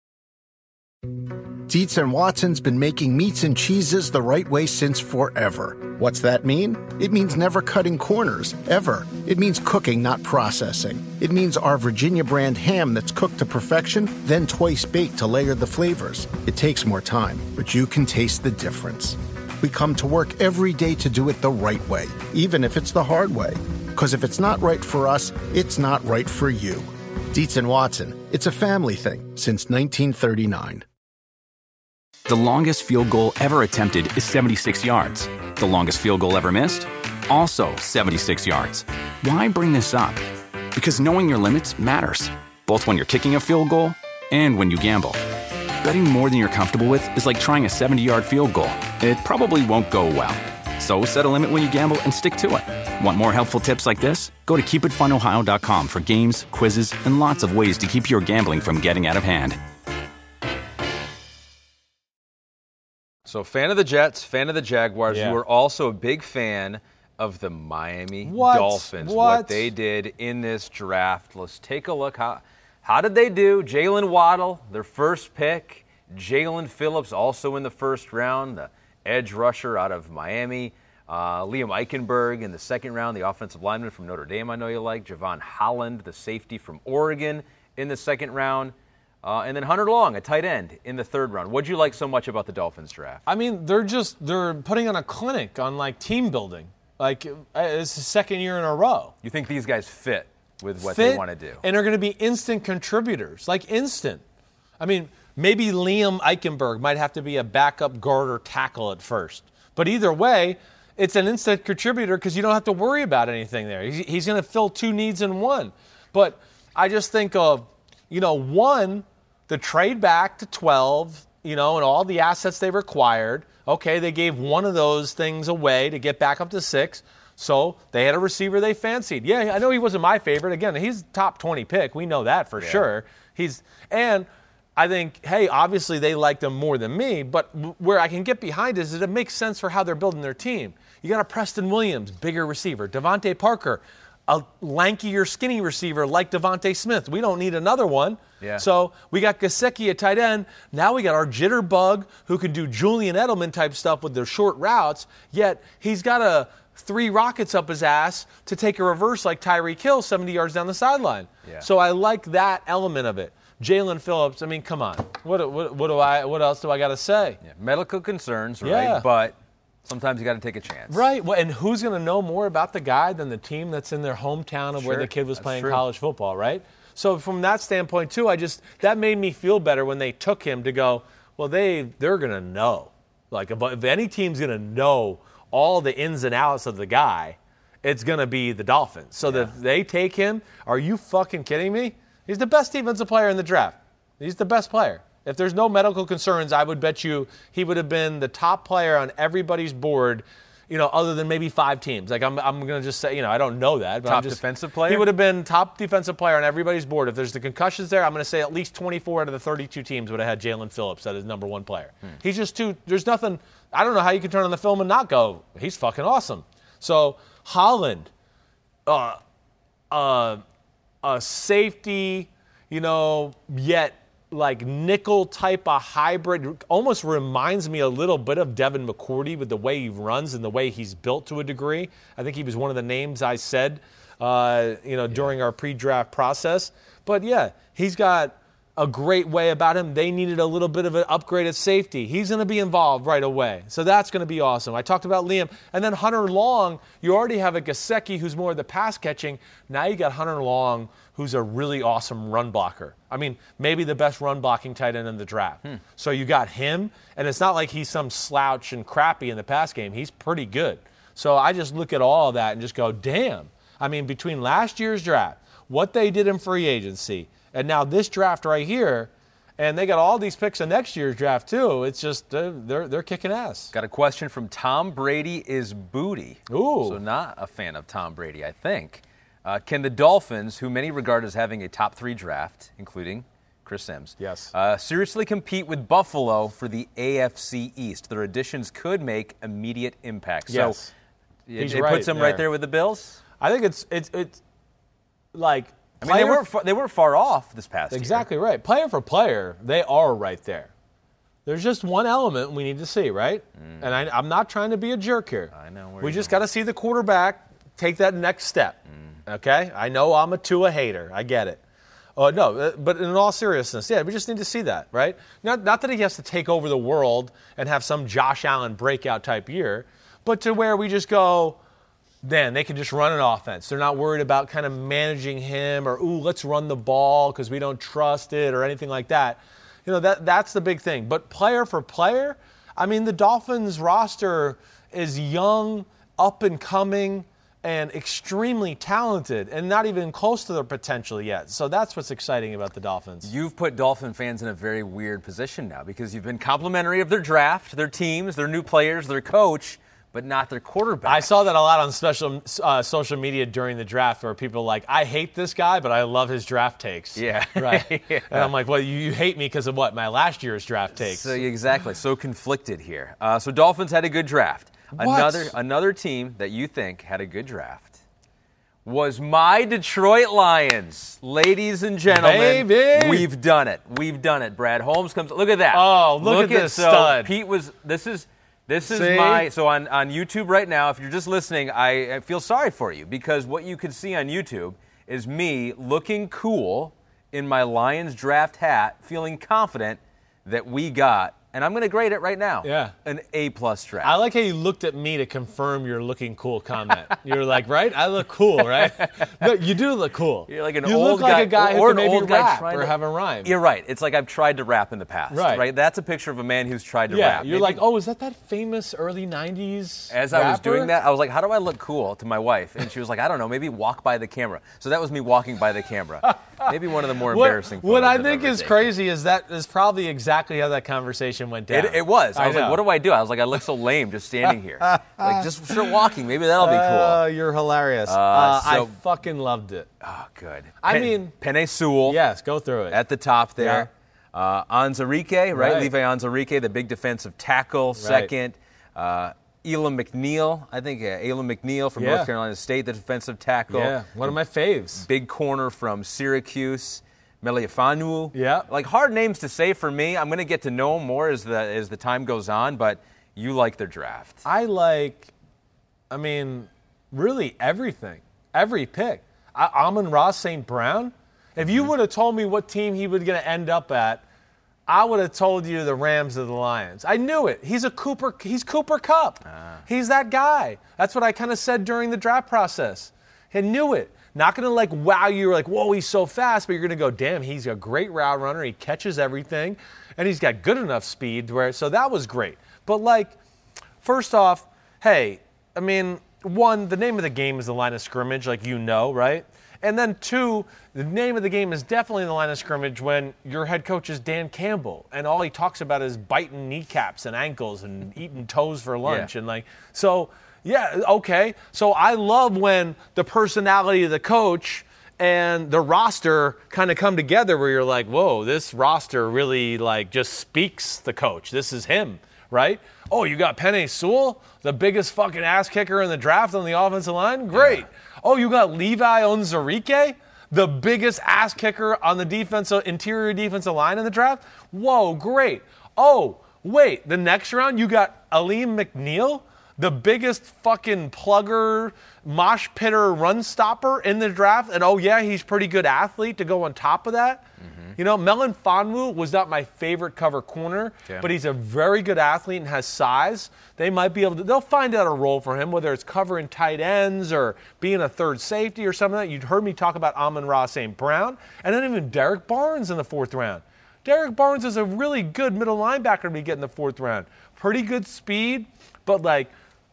Dietz and Watson's been making meats and cheeses the right way since forever. What's that mean? It means never cutting corners, ever. It means cooking, not processing. It means our Virginia brand ham that's cooked to perfection, then twice baked to layer the flavors. It takes more time, but you can taste the difference. We come to work every day to do it the right way, even if it's the hard way. Because if it's not right for us, it's not right for you. Dietz and Watson, it's a family thing since nineteen thirty-nine. The longest field goal ever attempted is seventy-six yards. The longest field goal ever missed? Also seventy-six yards. Why bring this up? Because knowing your limits matters, both when you're kicking a field goal and when you gamble. Betting more than you're comfortable with is like trying a seventy-yard field goal. It probably won't go well. So set a limit when you gamble and stick to it. Want more helpful tips like this? Go to keep it fun ohio dot com for games, quizzes, and lots of ways to keep your gambling from getting out of hand. So fan of the Jets, fan of the Jaguars. Yeah. You were also a big fan of the Miami What? Dolphins. What? What they did in this draft. Let's take a look. How, how did they do? Jalen Waddle, their first pick. Jalen Phillips, also in the first round, the edge rusher out of Miami. Uh, Liam Eichenberg in the second round, the offensive lineman from Notre Dame, I know you like. Javon Holland, the safety from Oregon, in the second round. Uh, and then Hunter Long, a tight end, in the third round. What'd you like so much about the Dolphins draft? I mean, they're just they're putting on a clinic on like team building. Like it's the second year in a row. You think these guys fit with what Fit, they want to do? and are going to be instant contributors, like instant. I mean, maybe Liam Eichenberg might have to be a backup guard or tackle at first, but either way, it's an instant contributor because you don't have to worry about anything there. He's, he's going to fill two needs in one. But I just think of, you know, one, the trade back to twelve, you know, and all the assets they required. Okay, they gave one of those things away to get back up to six, so they had a receiver they fancied. Yeah, I know he wasn't my favorite. Again, he's top twenty pick. We know that for yeah. sure. He's and I think, hey, obviously they liked him more than me, but where I can get behind is that it makes sense for how they're building their team. You got a Preston Williams, bigger receiver. Devontae Parker, a lankier, skinny receiver like Devontae Smith. We don't need another one. Yeah. So we got Gesicki at tight end. Now we got our jitterbug who can do Julian Edelman type stuff with their short routes, yet he's got a three rockets up his ass to take a reverse like Tyreek Hill seventy yards down the sideline. Yeah. So I like that element of it. Jalen Phillips, I mean, come on. What, what, what do I? What else do I got to say? Yeah. Medical concerns, right? Yeah. But sometimes you got to take a chance. Right. Well, and who's going to know more about the guy than the team that's in their hometown of Sure. where the kid was That's playing true. college football, right? So from that standpoint, too, I just that made me feel better when they took him to go, well, they, they're going to know. Like, if any team's going to know all the ins and outs of the guy, it's going to be the Dolphins. So Yeah. that if they take him, are you fucking kidding me? He's the best defensive player in the draft. He's the best player. If there's no medical concerns, I would bet you he would have been the top player on everybody's board, you know, other than maybe five teams. Like, I'm I'm going to just say, you know, I don't know that. But Top I'm just, defensive player? He would have been top defensive player on everybody's board. If there's the concussions there, I'm going to say at least twenty-four out of the thirty-two teams would have had Jalen Phillips as his number one player. Hmm. He's just too, there's nothing, I don't know how you can turn on the film and not go, he's fucking awesome. So, Holland, uh, uh, a safety, you know, yet like nickel type of hybrid, almost reminds me a little bit of Devin McCourty with the way he runs and the way he's built to a degree. I think he was one of the names I said, uh, you know, yeah. during our pre-draft process. But yeah, he's got a great way about him. They needed a little bit of an upgrade at safety. He's going to be involved right away. So that's going to be awesome. I talked about Liam. And then Hunter Long, you already have a Gesicki who's more of the pass catching. Now you got Hunter Long, who's a really awesome run blocker. I mean, maybe the best run blocking tight end in the draft. Hmm. So you got him, and it's not like he's some slouch and crappy in the pass game. He's pretty good. So I just look at all of that and just go, damn. I mean, between last year's draft, what they did in free agency, and now this draft right here, and they got all these picks in next year's draft too. It's just they're they're, they're kicking ass. Got a question from Tom Brady is booty. Ooh. So not a fan of Tom Brady, I think. Uh, can the Dolphins, who many regard as having a top three draft, including Chris Sims, yes, uh, seriously compete with Buffalo for the A F C East? Their additions could make immediate impact. Yes. So He's it, it right puts them there. right there with the Bills? I think it's it's it's like I mean, they weren't far, they weren't far off this past exactly year. right. Player for player, they are right there. There's just one element we need to see, right? Mm. And I, I'm not trying to be a jerk here. I know. Where we just got to see the quarterback take that next step. Mm. Okay? I know I'm a Tua hater. I get it. Oh, no, but in all seriousness, yeah, we just need to see that, right? Not, not that he has to take over the world and have some Josh Allen breakout type year, but to where we just go, then they can just run an offense. They're not worried about kind of managing him or, ooh, let's run the ball because we don't trust it or anything like that. You know, that that's the big thing. But player for player, I mean, the Dolphins roster is young, up and coming, and extremely talented and not even close to their potential yet. So that's what's exciting about the Dolphins. You've put Dolphin fans in a very weird position now because you've been complimentary of their draft, their teams, their new players, their coach, but not their quarterback. I saw that a lot on special uh, social media during the draft where people are like, I hate this guy, but I love his draft takes. Yeah. Right. Yeah. And I'm like, well, you, you hate me because of what? My last year's draft takes. So, exactly. So conflicted here. Uh, so Dolphins had a good draft. What? Another another team that you think had a good draft was my Detroit Lions. Ladies and gentlemen, Baby. we've done it. We've done it. Brad Holmes comes. Look at that. Oh, look at this so stud. Pete was. This is. This is See? my, so on, on YouTube right now, if you're just listening, I, I feel sorry for you because what you could see on YouTube is me looking cool in my Lions draft hat, feeling confident that we got, and I'm going to grade it right now, Yeah. an A-plus draft. I like how you looked at me to confirm your looking cool comment. You're like, right? I look cool, right? No, you do look cool. You're like an you old look like guy, a guy who or can an maybe old guy rap trying or to, have a rhyme. You're right. It's like I've tried to rap in the past, Right. right? That's a picture of a man who's tried to Yeah, rap. you're Maybe- like, oh, is that that famous early nineties As I was rapper? doing that, I was like, how do I look cool to my wife? And she was like, I don't know, maybe walk by the camera. So that was me walking by the camera. Maybe one of the more What, embarrassing photos what I I've think ever is taken. crazy is that is probably exactly how that conversation went down. It, it was. I, I was like, know. what do I do? I was like, I look so lame just standing here. Like, just start walking. Maybe that'll be cool. Uh, you're hilarious. Uh, so- I fucking loved it. Oh, good. I Pen- mean- Penei Sewell Yes, go through it. at the top there. Uh, Anzarike, right? Right. Levi Anzarike, the big defensive tackle, second. Uh, Elam McNeil, I think uh, Elam McNeil from Yeah. North Carolina State, the defensive tackle. yeah, one of my faves. Big corner from Syracuse. Meliafanu. Yeah. Like hard names to say for me. I'm going to get to know them more as the as the time goes on, but you like their draft. I like, I mean, really everything, every pick. I, Amon-Ra Saint Brown. If you would have told me what team he was going to end up at, I would have told you the Rams or the Lions. I knew it. He's a Cooper. He's Cooper Kupp. Ah. He's that guy. That's what I kind of said during the draft process. I knew it. Not going to like wow you. You're like, whoa, he's so fast. But you're going to go, damn, he's a great route runner. He catches everything. And he's got good enough speed where, so that was great. But like, first off, hey, I mean, one, the name of the game is the line of scrimmage, like you know, right? And then two, the name of the game is definitely the line of scrimmage when your head coach is Dan Campbell and all he talks about is biting kneecaps and ankles and eating toes for lunch. Yeah. And like, so, yeah, okay. So I love when the personality of the coach and the roster kind of come together where you're like, whoa, this roster really like just speaks the coach. This is him, right? Oh, you got Penei Sewell, the biggest fucking ass kicker in the draft on the offensive line? Great. Yeah. Oh, you got Levi Onwuzurike, the biggest ass kicker on the defensive interior defensive line in the draft? Whoa, great. Oh, wait, the next round you got Elam McNeil, the biggest fucking plugger, mosh pitter, run stopper in the draft. And oh, yeah, he's pretty good athlete to go on top of that. Mm-hmm. You know, Melon Fonwu was not my favorite cover corner, yeah. but he's a very good athlete and has size. They might be able to, they'll find out a role for him, whether it's covering tight ends or being a third safety or something like that. You'd heard me talk about Amon-Ra Saint Brown, and then even Derek Barnes in the fourth round. Derek Barnes is a really good middle linebacker to be getting the fourth round. Pretty good speed, but like,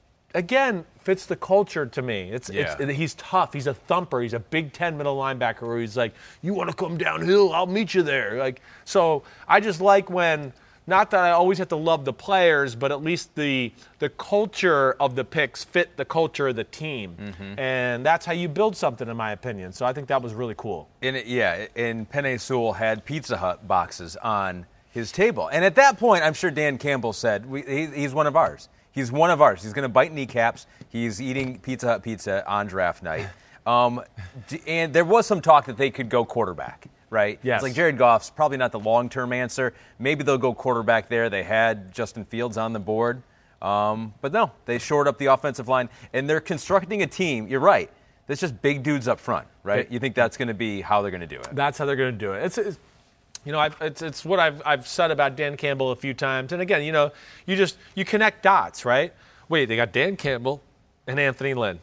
again, fits the culture to me. It's, yeah. it's he's tough. He's a thumper. He's a Big Ten middle linebacker where he's like, you want to come downhill? I'll meet you there. Like, so I just like when, not that I always have to love the players, but at least the the culture of the picks fit the culture of the team. Mm-hmm. And that's how you build something, in my opinion. So I think that was really cool. And it, yeah, and Penei Sewell had Pizza Hut boxes on his table. And at that point, I'm sure Dan Campbell said, we, he, he's one of ours. He's one of ours. He's going to bite kneecaps. He's eating Pizza Hut pizza on draft night. Um, and there was some talk that they could go quarterback, right? Yes. It's like Jared Goff's probably not the long-term answer. Maybe they'll go quarterback there. They had Justin Fields on the board. Um, but no, they shored up the offensive line. And they're constructing a team. You're right. That's just big dudes up front, right? You think that's going to be how they're going to do it? That's how they're going to do it. It's, it's You know, I've, it's it's what I've I've said about Dan Campbell a few times. And again, you know, you just you connect dots, right? Wait, they got Dan Campbell and Anthony Lynn.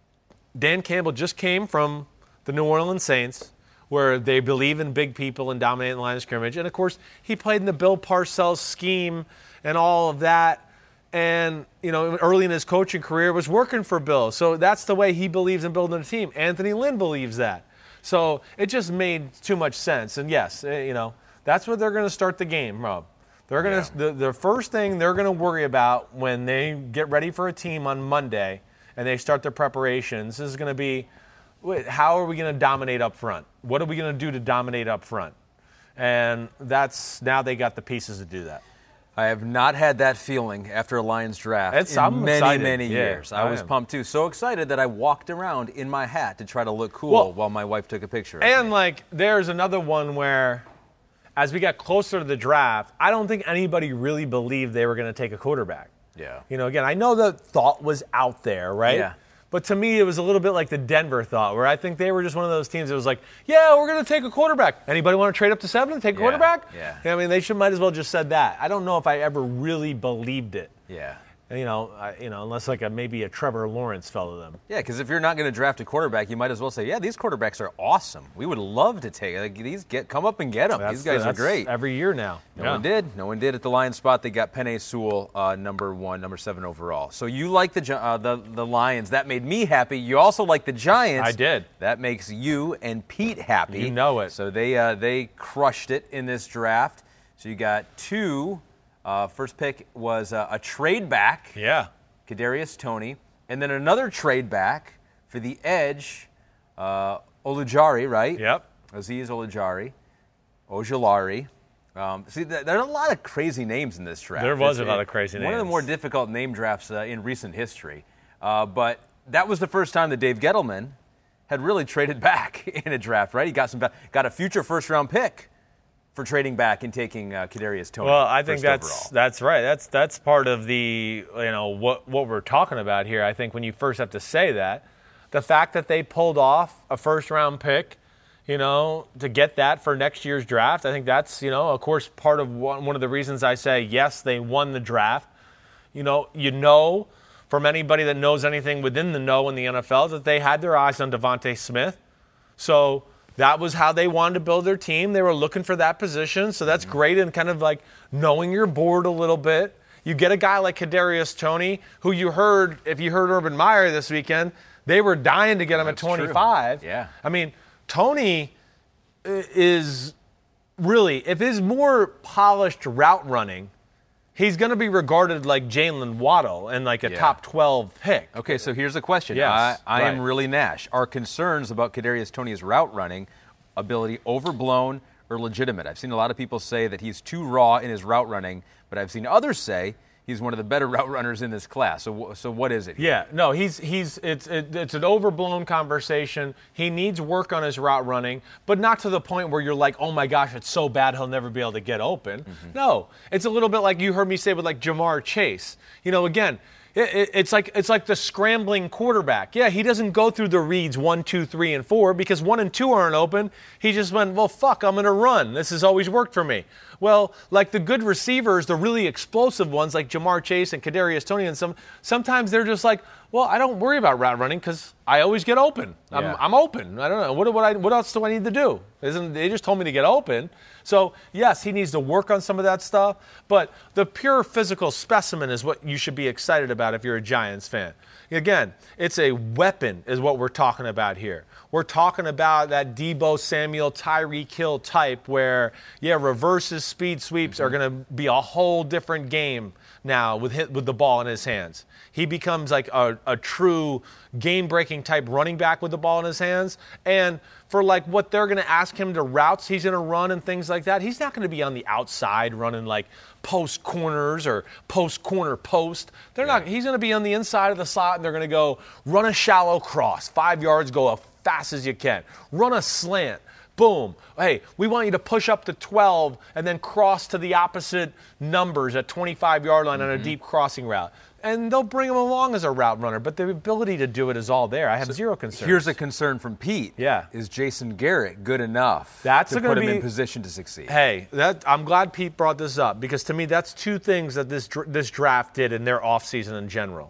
Dan Campbell just came from the New Orleans Saints, where they believe in big people and dominating the line of scrimmage. And of course, he played in the Bill Parcells scheme and all of that. and, you know, early in his coaching career was working for Bill. So that's the way he believes in building a team. Anthony Lynn believes that. So it just made too much sense. And, yes, you know, that's what they're going to start the game, Rob. They're going to yeah. the, the first thing they're going to worry about when they get ready for a team on Monday and they start their preparations is going to be, how are we going to dominate up front? What are we going to do to dominate up front? And that's now they got the pieces to do that. I have not had that feeling after a Lions draft it's, in I'm many, excited. many yeah, years. I, I was am. pumped, too. So excited that I walked around in my hat to try to look cool well, while my wife took a picture of And, me. like, there's another one where, as we got closer to the draft, I don't think anybody really believed they were going to take a quarterback. Yeah. You know, again, I know the thought was out there, right? Yeah. But to me, it was a little bit like the Denver thought, where I think they were just one of those teams that was like, yeah, we're going to take a quarterback. Anybody want to trade up to seven and take a Yeah, quarterback? yeah. I mean, they should might as well just said that. I don't know if I ever really believed it. Yeah. You know, I, you know, unless like a, maybe a Trevor Lawrence fell to them. Yeah, because if you're not going to draft a quarterback, you might as well say, yeah, these quarterbacks are awesome. We would love to take like, these. Get come up and get them. That's these guys the, are great. Every year now. No yeah. one did. No one did at the Lions spot. They got Penei Sewell, uh, number one, number seven overall. So you like the, uh, the the Lions. That made me happy. You also like the Giants. I did. That makes you and Pete happy. You know it. So they uh, they crushed it in this draft. So you got two. Uh, first pick was uh, a trade back. Yeah. Kadarius Toney, and then another trade back for the edge, uh, Olujari, right? Yep. Azeez Olujari, Ojulari. Um, see, there are a lot of crazy names in this draft. There was It's, a lot it, of crazy one names. One of the more difficult name drafts uh, in recent history. Uh, but that was the first time that Dave Gettleman had really traded back in a draft, right? He got some, got a future first-round pick for trading back and taking uh, Kadarius Toney. Well, I think first that's overall. that's right. That's that's part of the you know what what we're talking about here. I think when you first have to say that, the fact that they pulled off a first round pick, you know, to get that for next year's draft, I think that's you know of course part of one, one of the reasons I say yes, they won the draft. You know, you know from anybody that knows anything within the know in the N F L that they had their eyes on Devontae Smith, so. That was how they wanted to build their team. They were looking for that position, so that's great and kind of like knowing your board a little bit. You get a guy like Kadarius Toney, who you heard, if you heard Urban Meyer this weekend, they were dying to get him That's at twenty-five. True. Yeah. I mean, Toney is really, if his more polished route running, he's going to be regarded like Jalen Waddle and like a Yeah. top twelve pick. Okay, so here's the question. Yes, I, I am right. really Nash. Are concerns about Kadarius Toney's route running ability overblown or legitimate? I've seen a lot of people say that he's too raw in his route running, but I've seen others say he's one of the better route runners in this class. So, so what is it? Yeah, no, he's he's it's it, it's an overblown conversation. He needs work on his route running, but not to the point where you're like, oh my gosh, it's so bad he'll never be able to get open. Mm-hmm. No, it's a little bit like you heard me say with like Jamar Chase. You know, again, it, it, it's like it's like the scrambling quarterback. Yeah, he doesn't go through the reads one, two, three, and four because one and two aren't open. He just went, well, fuck, I'm going to run. This has always worked for me. Well, like the good receivers, the really explosive ones like Jamar Chase and Kadarius Toney, and some sometimes they're just like, well, I don't worry about route running because I always get open. I'm, Yeah. I'm open. I don't know. What, what, I, what else do I need to do? Isn't, they just told me to get open. So, yes, he needs to work on some of that stuff, but the pure physical specimen is what you should be excited about if you're a Giants fan. Again, it's a weapon is what we're talking about here. We're talking about that Deebo Samuel, Tyreek Hill type where, yeah, reverses, speed sweeps are going to be a whole different game now with hit, with the ball in his hands. He becomes like a, a true game-breaking type running back with the ball in his hands. And for like what they're going to ask him to routes he's going to run and things like that, he's not going to be on the outside running like post corners or post corner post. They're yeah. not. He's going to be on the inside of the slot, and they're going to go run a shallow cross, five yards, go as fast as you can, run a slant. Boom. Hey, we want you to push up to twelve and then cross to the opposite numbers at twenty-five-yard line mm-hmm. on a deep crossing route. And they'll bring him along as a route runner, but the ability to do it is all there. I have so zero concerns. Here's a concern from Pete. Yeah. Is Jason Garrett good enough that's to put him be, in position to succeed? Hey, that, I'm glad Pete brought this up because to me that's two things that this this draft did in their offseason in general.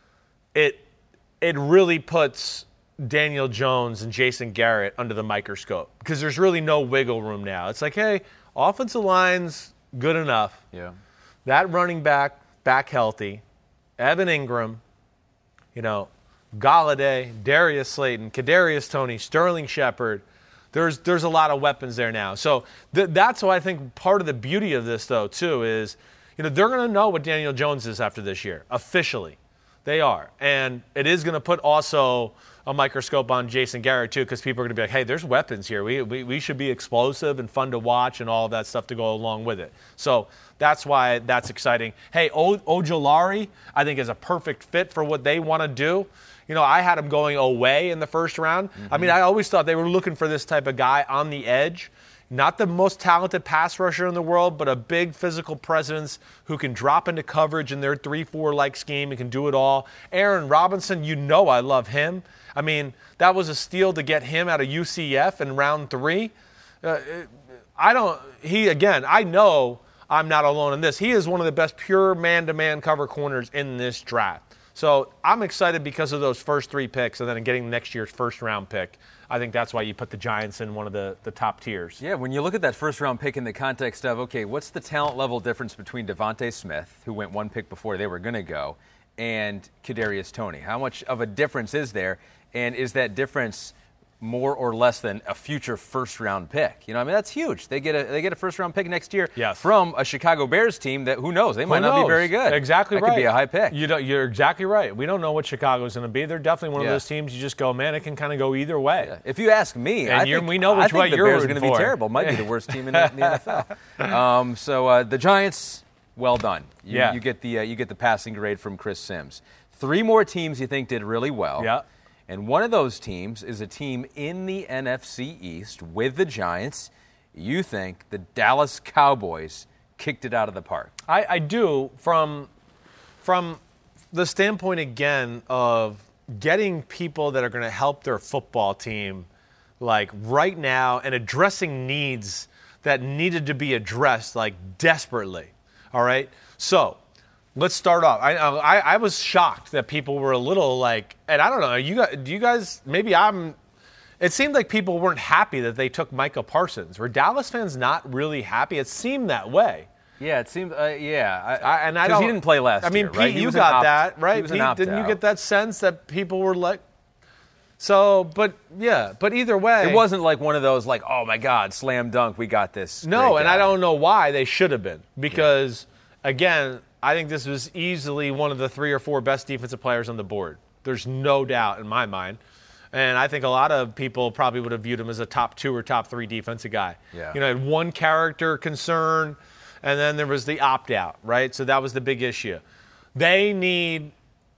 It it really puts Daniel Jones and Jason Garrett under the microscope because there's really no wiggle room now. It's like, hey, offensive line's good enough. Yeah. That running back, back healthy. Evan Ingram, you know, Galladay, Darius Slayton, Kadarius Toney, Sterling Shepard. There's there's a lot of weapons there now. So th- that's why I think part of the beauty of this, though, too, is, you know, they're going to know what Daniel Jones is after this year, officially. They are. And it is going to put also a microscope on Jason Garrett, too, because people are going to be like, hey, there's weapons here. We, we we should be explosive and fun to watch and all of that stuff to go along with it. So that's why that's exciting. Hey, o- Ojulari, I think, is a perfect fit for what they want to do. You know, I had him going away in the first round. Mm-hmm. I mean, I always thought they were looking for this type of guy on the edge. Not the most talented pass rusher in the world, but a big physical presence who can drop into coverage in their three four-like scheme and can do it all. Aaron Robinson, you know I love him. I mean, that was a steal to get him out of U C F in round three. Uh, I don't – he, again, I know I'm not alone in this. He is one of the best pure man-to-man cover corners in this draft. So I'm excited because of those first three picks and then getting next year's first-round pick. I think that's why you put the Giants in one of the, the top tiers. Yeah, when you look at that first-round pick in the context of, okay, what's the talent level difference between Devontae Smith, who went one pick before they were going to go, and Kadarius Toney? How much of a difference is there, and is that difference more or less than a future first-round pick? You know, I mean, that's huge. They get a they get a first-round pick next year yes. from a Chicago Bears team that, who knows, they might who not knows? be very good. Exactly that right. That could be a high pick. You don't, you're exactly right. We don't know what Chicago's going to be. They're definitely one yeah. of those teams you just go, man, it can kind of go either way. Yeah. If you ask me, and I think, we know which I think way the you're Bears are going to be for. terrible. Might be the worst team in the, in the N F L. Um, so uh, the Giants, well done. You, yeah. you get the uh, you get the passing grade from Chris Sims. Three more teams you think did really well. Yeah. And one of those teams is a team in the N F C East with the Giants. You think the Dallas Cowboys kicked it out of the park? I, I do, from from the standpoint, again, of getting people that are going to help their football team, like right now, and addressing needs that needed to be addressed, like desperately. All right? So let's start off. I, I I was shocked that people were a little like, and I don't know, you guys, do you guys, maybe I'm, it seemed like people weren't happy that they took Micah Parsons. Were Dallas fans not really happy? It seemed that way. Yeah, it seemed, uh, yeah. I, I, and I Because don't, he didn't play last I mean, year, Pete, right? He you was an got opt- that, right? He was an Pete, opt-out. didn't you get that sense that people were like, so, but yeah, but either way. It wasn't like one of those like, oh my God, slam dunk, we got this. No, and guy. I don't know why they should have been. Because, yeah. again, I think this was easily one of the three or four best defensive players on the board. There's no doubt in my mind. And I think a lot of people probably would have viewed him as a top two or top three defensive guy. Yeah. You know, had one character concern, and then there was the opt-out, right? So that was the big issue. They need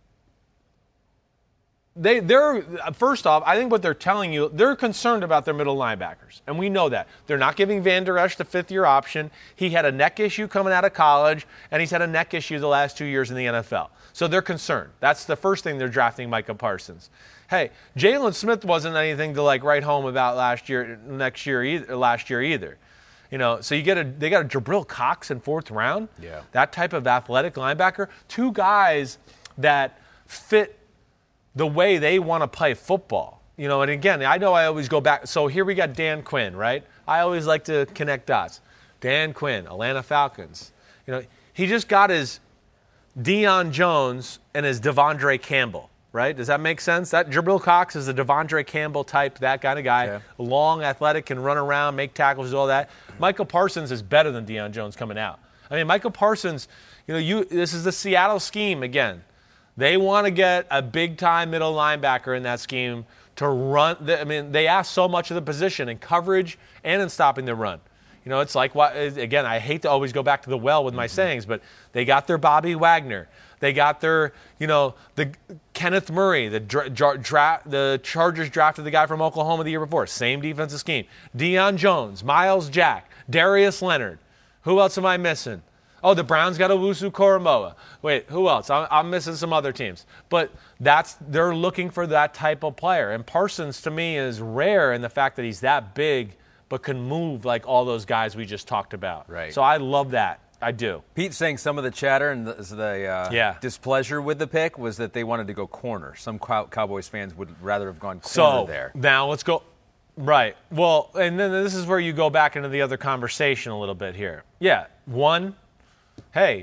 They, they're first off, I think what they're telling you, they're concerned about their middle linebackers, and we know that. They're not giving Van Der Esch the fifth-year option. He had a neck issue coming out of college, and he's had a neck issue the last two years in the N F L. So they're concerned. That's the first thing they're drafting Micah Parsons. Hey, Jalen Smith wasn't anything to like write home about last year, next year, either, last year either. You know, so you get a they got a Jabril Cox in fourth round. Yeah, that type of athletic linebacker. Two guys that fit the way they want to play football. You know, and again, I know I always go back. So here we got Dan Quinn, right? I always like to connect dots. Dan Quinn, Atlanta Falcons. You know, he just got his Deion Jones and his Devondre Campbell, right? Does that make sense? That Jabril Cox is a Devondre Campbell type, that kind of guy. Yeah. Long, athletic, can run around, make tackles, all that. Michael Parsons is better than Deion Jones coming out. I mean, Michael Parsons, you know, you this is the Seattle scheme again. They want to get a big-time middle linebacker in that scheme to run. I mean, they ask so much of the position in coverage and in stopping the run. You know, it's like, again, I hate to always go back to the well with my mm-hmm. sayings, but they got their Bobby Wagner. They got their, you know, the Kenneth Murray. The dra- dra- the Chargers drafted the guy from Oklahoma the year before. Same defensive scheme. Deion Jones, Miles Jack, Darius Leonard. Who else am I missing? Oh, the Browns got Owusu Koromoa. Wait, who else? I'm, I'm missing some other teams. But that's they're looking for that type of player. And Parsons, to me, is rare in the fact that he's that big but can move like all those guys we just talked about. Right. So I love that. I do. Pete saying some of the chatter and the, the uh, yeah. displeasure with the pick was that they wanted to go corner. Some Cow- Cowboys fans would rather have gone corner so, there. Now let's go. Right. Well, and then this is where you go back into the other conversation a little bit here. Yeah. One, hey,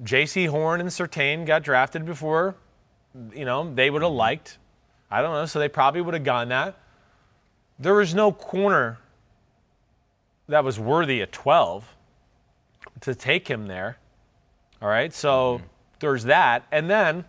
J C Horn and Surtain got drafted before, you know, they would have liked. I don't know, so they probably would have gone that. There was no corner that was worthy at twelve to take him there. All right, so mm-hmm. there's that. And then,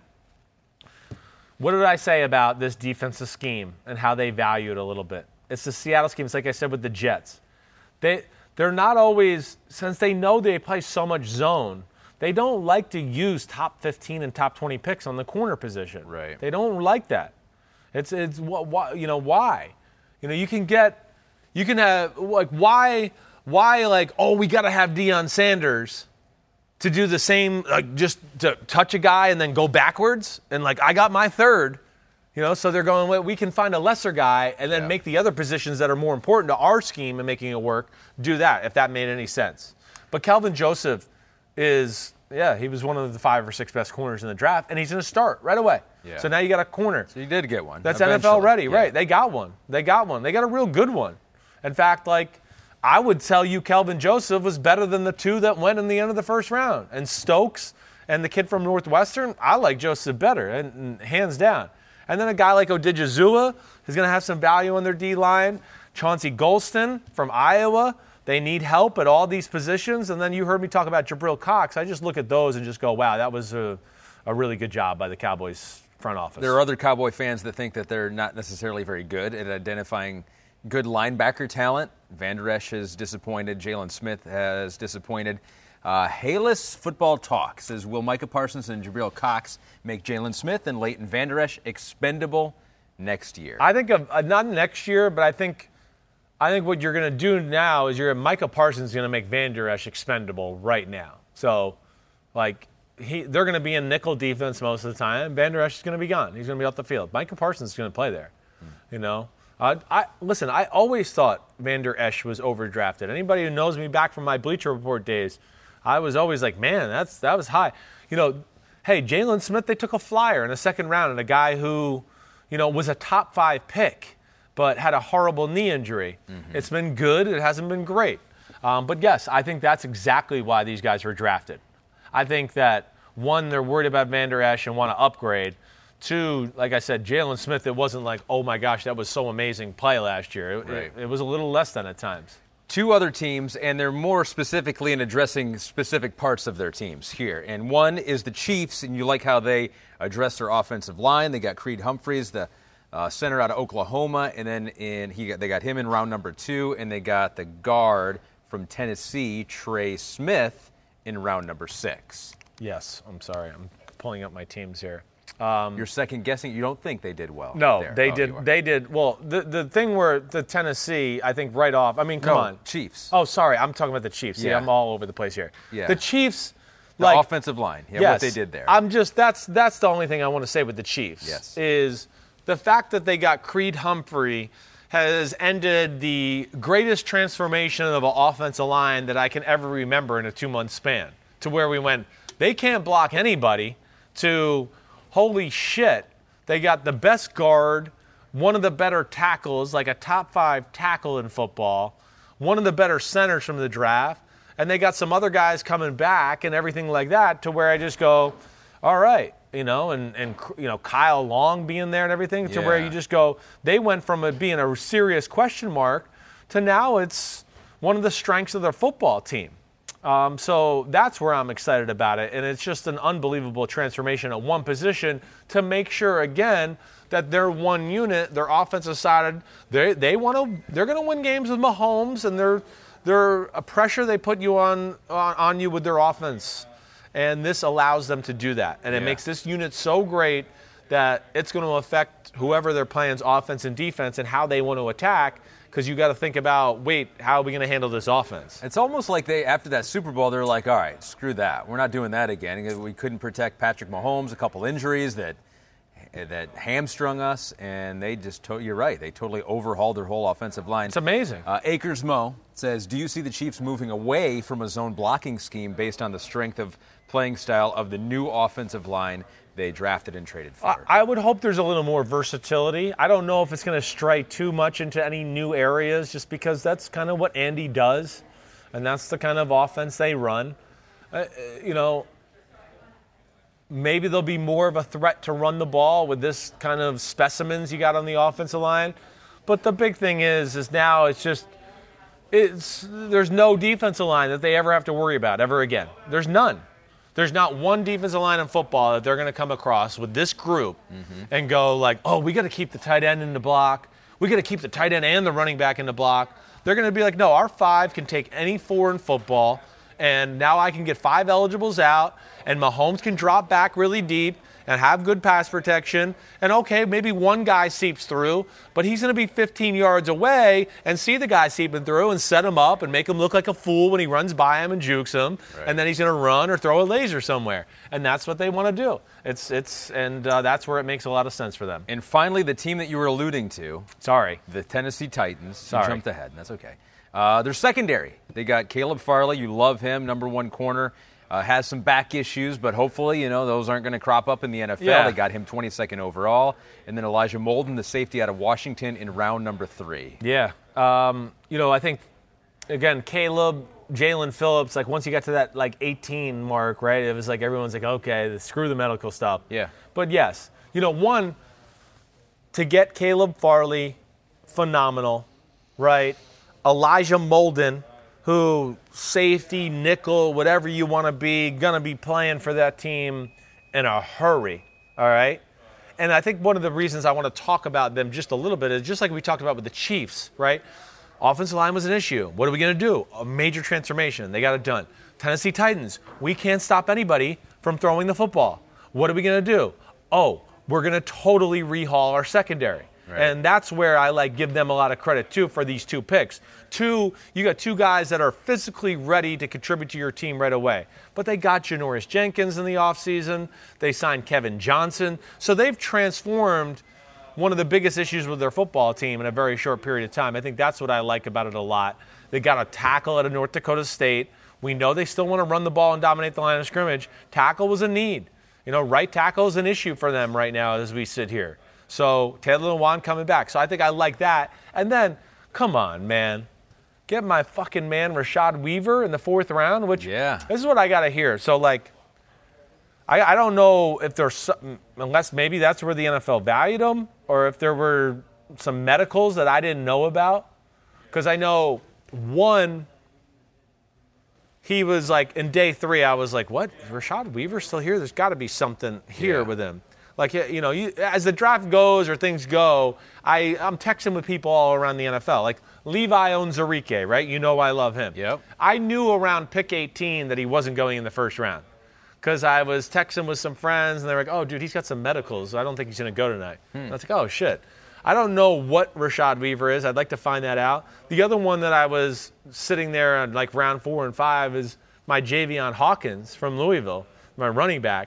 what did I say about this defensive scheme and how they value it a little bit? It's the Seattle scheme. It's like I said with the Jets. They, they're not always, since they know they play so much zone, they don't like to use top fifteen and top twenty picks on the corner position. Right. They don't like that. It's, it's what, you know, why? You know, you can get, you can have, like, why, why, like, oh, we got to have Deion Sanders to do the same, like, just to touch a guy and then go backwards? And, like, I got my third, you know, so they're going, well, we can find a lesser guy and then yeah. make the other positions that are more important to our scheme and making it work, do that, if that made any sense. But Kelvin Joseph is, yeah, he was one of the five or six best corners in the draft, and he's going to start right away. Yeah. So now you got a corner. So you did get one. That's eventually. N F L ready, yeah. right? They got one. They got one. They got a real good one. In fact, like, I would tell you Kelvin Joseph was better than the two that went in the end of the first round. And Stokes and the kid from Northwestern, I like Joseph better, and, and hands down. And then a guy like Odigizua is going to have some value on their D-line. Chauncey Golston from Iowa. They need help at all these positions. And then you heard me talk about Jabril Cox. I just look at those and just go, wow, that was a, a really good job by the Cowboys front office. There are other Cowboy fans that think that they're not necessarily very good at identifying good linebacker talent. Van Der Esch has disappointed. Jalen Smith has disappointed. Uh, Halas Football Talk says, will Micah Parsons and Jabril Cox make Jalen Smith and Leighton Van Der Esch expendable next year? I think of uh, not next year, but I think I think what you're going to do now is you're Micah Parsons is going to make Van Der Esch expendable right now. So, like, he they're going to be in nickel defense most of the time. Van Der Esch is going to be gone. He's going to be off the field. Micah Parsons is going to play there. Hmm. You know, uh, I listen. I always thought Van Der Esch was overdrafted. Anybody who knows me back from my Bleacher Report days, I was always like, man, that's that was high. You know, hey, Jalen Smith, they took a flyer in the second round and a guy who, you know, was a top five pick, but had a horrible knee injury. Mm-hmm. It's been good. It hasn't been great. Um, but, yes, I think that's exactly why these guys were drafted. I think that, one, they're worried about Van Der Esch and want to upgrade. Two, like I said, Jalen Smith, it wasn't like, oh, my gosh, that was so amazing play last year. It, right. it, it was a little less than at times. Two other teams, and they're more specifically in addressing specific parts of their teams here. And one is the Chiefs, and you like how they address their offensive line. They got Creed Humphreys, the Uh, center out of Oklahoma, and then in he got, they got him in round number two, and they got the guard from Tennessee, Trey Smith, in round number six. Yes, I'm sorry. I'm pulling up my teams here. Um, You're second guessing. You don't think they did well? No, there. they oh, did. They did well. The the thing where the Tennessee, I think, right off. I mean, come no, on, Chiefs. Oh, sorry, I'm talking about the Chiefs. See, yeah. I'm all over the place here. Yeah. The Chiefs, the like offensive line. Yeah, yes, what they did there. I'm just that's that's the only thing I want to say with the Chiefs. Yes. Is the fact that they got Creed Humphrey has ended the greatest transformation of an offensive line that I can ever remember in a two-month span, to where we went, they can't block anybody, to holy shit, they got the best guard, one of the better tackles, like a top five tackle in football, one of the better centers from the draft, and they got some other guys coming back and everything like that, to where I just go, all right. You know, and, and you know, Kyle Long being there and everything, to yeah. where you just go, they went from it being a serious question mark to now it's one of the strengths of their football team. Um, so that's where I'm excited about it. And it's just an unbelievable transformation at one position to make sure, again, that they're one unit, their offensive side, they they want to, they're going to win games with Mahomes, and they're, they're a pressure they put you on, on, on you with their offense. And this allows them to do that. And it yeah. makes this unit so great that it's going to affect whoever they're playing's offense and defense and how they want to attack, because you got to think about, wait, how are we going to handle this offense? It's almost like they, after that Super Bowl, they're like, all right, screw that. We're not doing that again. We couldn't protect Patrick Mahomes, a couple injuries that that hamstrung us, and they just, to- you're right, they totally overhauled their whole offensive line. It's amazing. Uh, Akers Mo says, do you see the Chiefs moving away from a zone blocking scheme based on the strength of playing style of the new offensive line they drafted and traded for? I, I would hope there's a little more versatility. I don't know if it's going to stray too much into any new areas, just because that's kind of what Andy does, and that's the kind of offense they run. Uh, you know, maybe they'll be more of a threat to run the ball with this kind of specimens you got on the offensive line. But the big thing is, is now it's just, it's there's no defensive line that they ever have to worry about ever again. There's none. There's not one defensive line in football that they're going to come across with this group mm-hmm. and go like, oh, we got to keep the tight end in the block. We got to keep the tight end and the running back in the block. They're going to be like, no, our five can take any four in football, and now I can get five eligibles out, and Mahomes can drop back really deep and have good pass protection. And, okay, maybe one guy seeps through, but he's going to be fifteen yards away and see the guy seeping through and set him up and make him look like a fool when he runs by him and jukes him. Right. And then he's going to run or throw a laser somewhere. And that's what they want to do. It's it's And uh, that's where it makes a lot of sense for them. And finally, the team that you were alluding to. Sorry. The Tennessee Titans. Sorry. You jumped ahead. That's okay. Uh, their secondary. They got Caleb Farley. You love him, number one corner. Uh, has some back issues, but hopefully, you know, those aren't going to crop up in the N F L. Yeah. They got him twenty-second overall. And then Elijah Molden, the safety out of Washington, in round number three. Yeah. Um, you know, I think, again, Caleb, Jalen Phillips, like once you got to that like eighteen mark, right, it was like everyone's like, okay, screw the medical stuff. Yeah. But yes, you know, one, to get Caleb Farley, phenomenal, right? Elijah Molden, who safety, nickel, whatever you want to be, going to be playing for that team in a hurry, all right? And I think one of the reasons I want to talk about them just a little bit is just like we talked about with the Chiefs, right? Offensive line was an issue. What are we going to do? A major transformation. They got it done. Tennessee Titans, we can't stop anybody from throwing the football. What are we going to do? Oh, we're going to totally rehaul our secondary. Right. And that's where I like give them a lot of credit, too, for these two picks. Two, you got two guys that are physically ready to contribute to your team right away. But they got Janoris Jenkins in the offseason. They signed Kevin Johnson. So they've transformed one of the biggest issues with their football team in a very short period of time. I think that's what I like about it a lot. They got a tackle out of North Dakota State. We know they still want to run the ball and dominate the line of scrimmage. Tackle was a need. You know, right tackle is an issue for them right now as we sit here. So Taylor Lewan coming back. So I think I like that. And then, come on, man. Get my fucking man Rashad Weaver in the fourth round, which yeah. this is what I got to hear. So, like, I, I don't know if there's something, unless maybe that's where the N F L valued him, or if there were some medicals that I didn't know about. Because I know, one, he was like, in day three, I was like, what? Is Rashad Weaver still here? There's got to be something here yeah. with him. Like, you know, you, as the draft goes or things go, I, I'm texting with people all around the N F L. Like, Levi Onwuzurike, right? You know I love him. Yep. I knew around pick eighteen that he wasn't going in the first round because I was texting with some friends, and they were like, oh, dude, he's got some medicals. I don't think he's going to go tonight. Hmm. And I was like, oh, shit. I don't know what Rashad Weaver is. I'd like to find that out. The other one that I was sitting there on, like, round four and five is my Javion Hawkins from Louisville, my running back.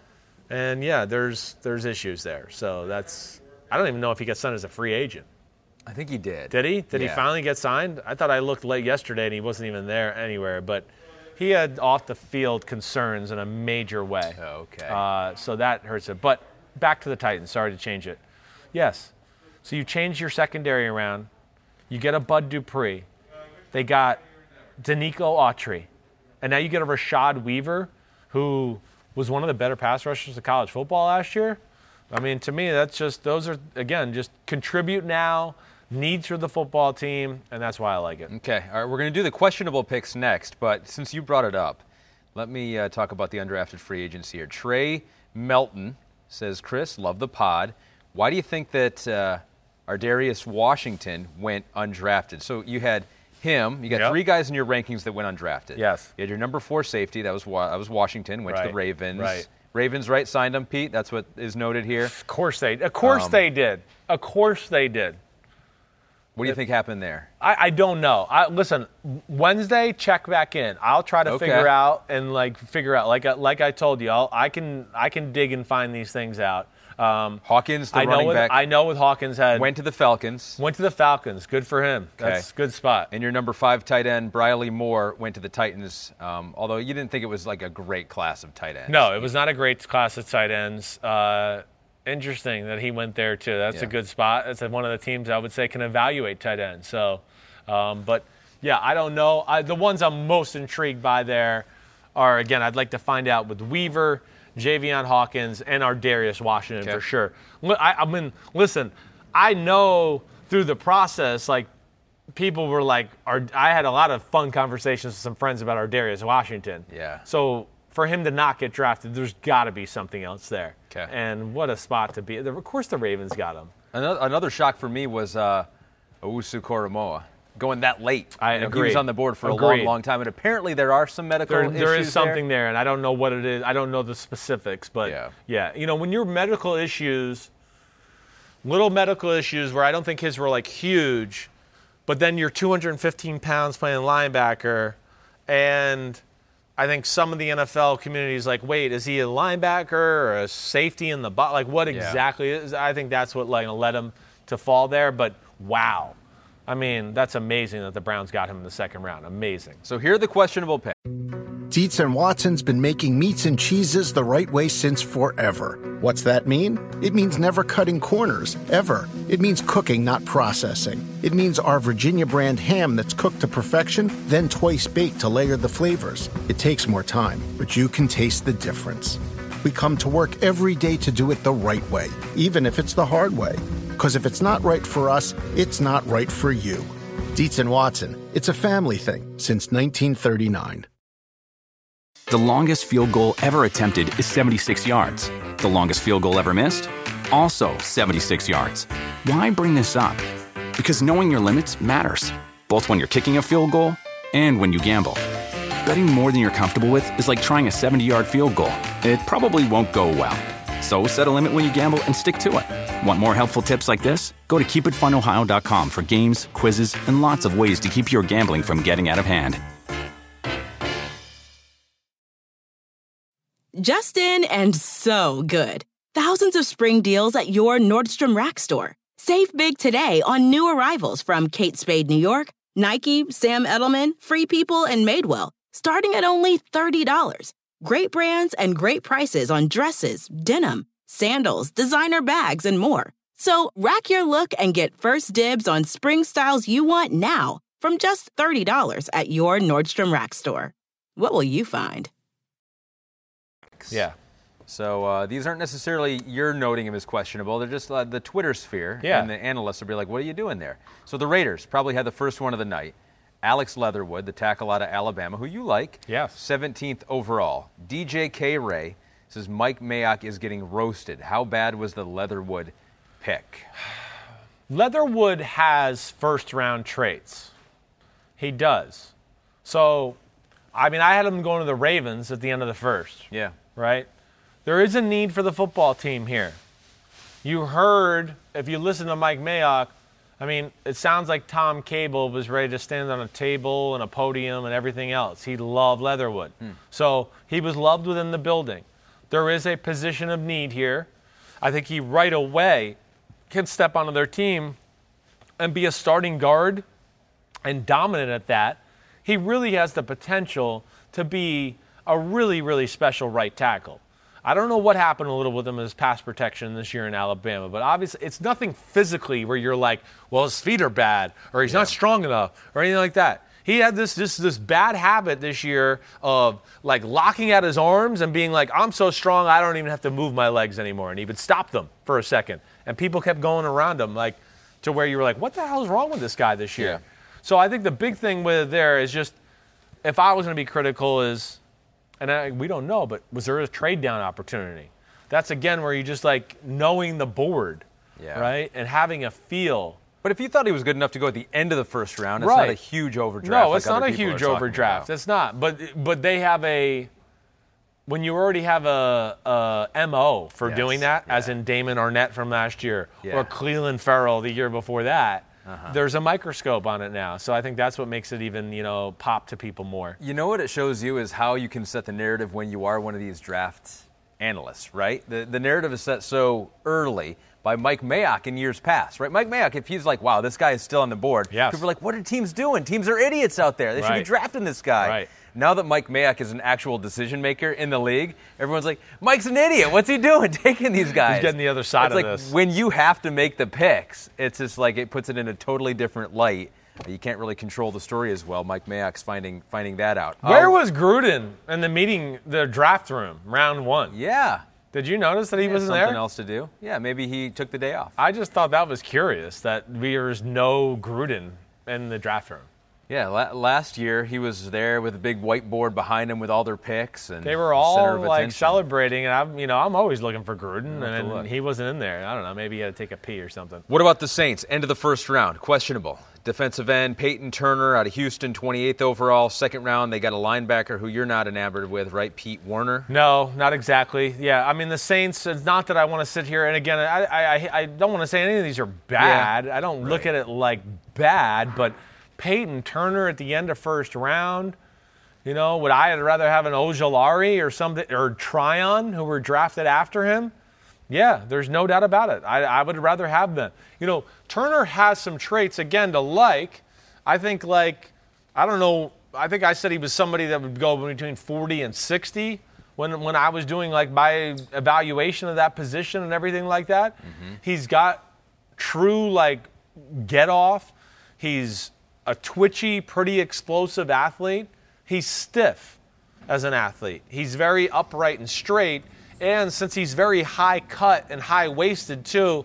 And, yeah, there's there's issues there. So that's – I don't even know if he got signed as a free agent. I think he did. Did he? Did yeah. he finally get signed? I thought I looked late yesterday and he wasn't even there anywhere. But he had off-the-field concerns in a major way. Oh, okay. Uh, so that hurts it. But back to the Titans. Sorry to change it. Yes. So you change your secondary around. You get a Bud Dupree. They got Danico Autry. And now you get a Rashad Weaver, who was one of the better pass rushers of college football last year. I mean, to me, that's just, those are, again, just contribute now, needs for the football team, and that's why I like it. Okay. All right, we're going to do the questionable picks next, but since you brought it up, let me uh, talk about the undrafted free agents here. Trey Melton says, Chris, love the pod. Why do you think that uh, Ardarius Washington went undrafted? So you had him. You got yep. three guys in your rankings that went undrafted. Yes. You had your number four safety. That was that was Washington. Went right. to the Ravens. Right. Ravens, right? Signed him, Pete. That's what is noted here. Of course they. Of course um, they did. Of course they did. What do you think happened there? I, I don't know. I, listen, Wednesday, check back in. I'll try to okay. figure out and like figure out. Like like I told you, I'll, I can I can dig and find these things out. Um, Hawkins, the I know running with, back. I know with Hawkins had went to the Falcons. Went to the Falcons. Good for him. Okay. That's a good spot. And your number five tight end, Briley Moore, went to the Titans. Um, although you didn't think it was like a great class of tight ends. No, it was not a great class of tight ends. Uh, interesting that he went there too. That's yeah. a good spot. That's one of the teams I would say can evaluate tight ends. So, um, but yeah, I don't know. I, the ones I'm most intrigued by there are, again, I'd like to find out with Weaver Javion Hawkins, and Ardarius Washington okay. for sure. I, I mean, listen, I know through the process, like, people were like, I had a lot of fun conversations with some friends about Ardarius Washington. Yeah. So for him to not get drafted, there's got to be something else there. Okay. And what a spot to be. Of course the Ravens got him. Another, another shock for me was uh, Owusu Koromoa going that late. I you know, agree. He was on the board for Agreed. a long, long time, and apparently there are some medical there, issues there is something there. there, and I don't know what it is. I don't know the specifics, but yeah, yeah. You know, when your medical issues, little medical issues where I don't think his were like huge, but then you're two hundred fifteen pounds playing linebacker, and I think some of the N F L community is like, wait, is he a linebacker or a safety in the box? Like, what yeah. exactly is? I think that's what like led him to fall there. But wow, I mean, that's amazing that the Browns got him in the second round. Amazing. So here are the questionable picks. Dietz and Watson's been making meats and cheeses the right way since forever. What's that mean? It means never cutting corners, ever. It means cooking, not processing. It means our Virginia brand ham that's cooked to perfection, then twice baked to layer the flavors. It takes more time, but you can taste the difference. We come to work every day to do it the right way, even if it's the hard way. Because if it's not right for us, it's not right for you. Dietz and Watson, it's a family thing since nineteen thirty-nine. The longest field goal ever attempted is seventy-six yards. The longest field goal ever missed? Also seventy-six yards. Why bring this up? Because knowing your limits matters, both when you're kicking a field goal and when you gamble. Betting more than you're comfortable with is like trying a seventy-yard field goal. It probably won't go well. So set a limit when you gamble and stick to it. Want more helpful tips like this? Go to keep it fun ohio dot com for games, quizzes, and lots of ways to keep your gambling from getting out of hand. Justin and so good. Thousands of spring deals at your Nordstrom Rack store. Save big today on new arrivals from Kate Spade New York, Nike, Sam Edelman, Free People, and Madewell, starting at only thirty dollars. Great brands and great prices on dresses, denim, sandals, designer bags, and more. So rack your look and get first dibs on spring styles you want now from just thirty dollars at your Nordstrom Rack store. What will you find? Yeah. So uh, these aren't necessarily you're noting him as questionable. They're just uh, the Twitter sphere. Yeah. And the analysts will be like, what are you doing there? So the Raiders probably had the first one of the night. Alex Leatherwood, the tackle out of Alabama, who you like. Yes. seventeenth overall. D J K. Ray says Mike Mayock is getting roasted. How bad was the Leatherwood pick? Leatherwood has first-round traits. He does. So, I mean, I had him going to the Ravens at the end of the first. Yeah. Right? There is a need for the football team here. You heard, if you listen to Mike Mayock, I mean, it sounds like Tom Cable was ready to stand on a table and a podium and everything else. He loved Leatherwood. Hmm. So he was loved within the building. There is a position of need here. I think he right away can step onto their team and be a starting guard and dominant at that. He really has the potential to be a really, really special right tackle. I don't know what happened a little with him in his pass protection this year in Alabama, but obviously it's nothing physically where you're like, well, his feet are bad or he's yeah. not strong enough or anything like that. He had this, this this bad habit this year of like locking out his arms and being like, I'm so strong I don't even have to move my legs anymore. And he would stop them for a second. And people kept going around him like to where you were like, what the hell is wrong with this guy this year? Yeah. So I think the big thing with there is just, if I was going to be critical is, and I, we don't know, but was there a trade down opportunity? That's, again, where you just, like, knowing the board, yeah. right, and having a feel. But if you thought he was good enough to go at the end of the first round, it's right. not a huge overdraft. No, it's like not a huge overdraft. About. It's not. But but they have a – when you already have a, a M O for yes. doing that, yeah. as in Damon Arnett from last year yeah. or Cleveland Farrell the year before that, Uh-huh. there's a microscope on it now. So I think that's what makes it even, you know, pop to people more. You know what it shows you is how you can set the narrative when you are one of these draft analysts, right? The the narrative is set so early by Mike Mayock in years past, right? Mike Mayock, if he's like, wow, this guy is still on the board, yes. people are like, what are teams doing? Teams are idiots out there. They right. should be drafting this guy. Right. Now that Mike Mayock is an actual decision maker in the league, everyone's like, Mike's an idiot. What's he doing taking these guys? He's getting the other side it's of like this. When you have to make the picks, it's just like it puts it in a totally different light you can't really control the story as well. Mike Mayock's finding finding that out. Where um, was Gruden in the meeting, the draft room, round one? Yeah. Did you notice that he He wasn't something there? else to do. Yeah, maybe he took the day off. I just thought that was curious that there's no Gruden in the draft room. Yeah, la- last year he was there with a big whiteboard behind him with all their picks, and They were center all of like attention. celebrating, and I'm, you know, I'm always looking for Gruden, have to and look. he wasn't in there. I don't know, maybe he had to take a pee or something. What about the Saints? End of the first round, questionable. Defensive end Peyton Turner out of Houston, twenty-eighth overall. Second round, they got a linebacker who you're not enamored with, right? Pete Werner. No, not exactly. Yeah, I mean the Saints. It's not that I want to sit here, and again, I I, I don't want to say any of these are bad. I don't look at it like bad, but Peyton Turner at the end of first round. You know, would I rather have an Ojulari or something, or Tryon, who were drafted after him? Yeah, there's no doubt about it. I, I would rather have them. You know, Turner has some traits, again, to like. I think, like, I don't know, I think I said he was somebody that would go between forty and sixty when when I was doing, like, my evaluation of that position and everything like that. Mm-hmm. He's got true, like, get-off. He's a twitchy, pretty explosive athlete. He's stiff as an athlete. He's very upright and straight. And since he's very high cut and high waisted too,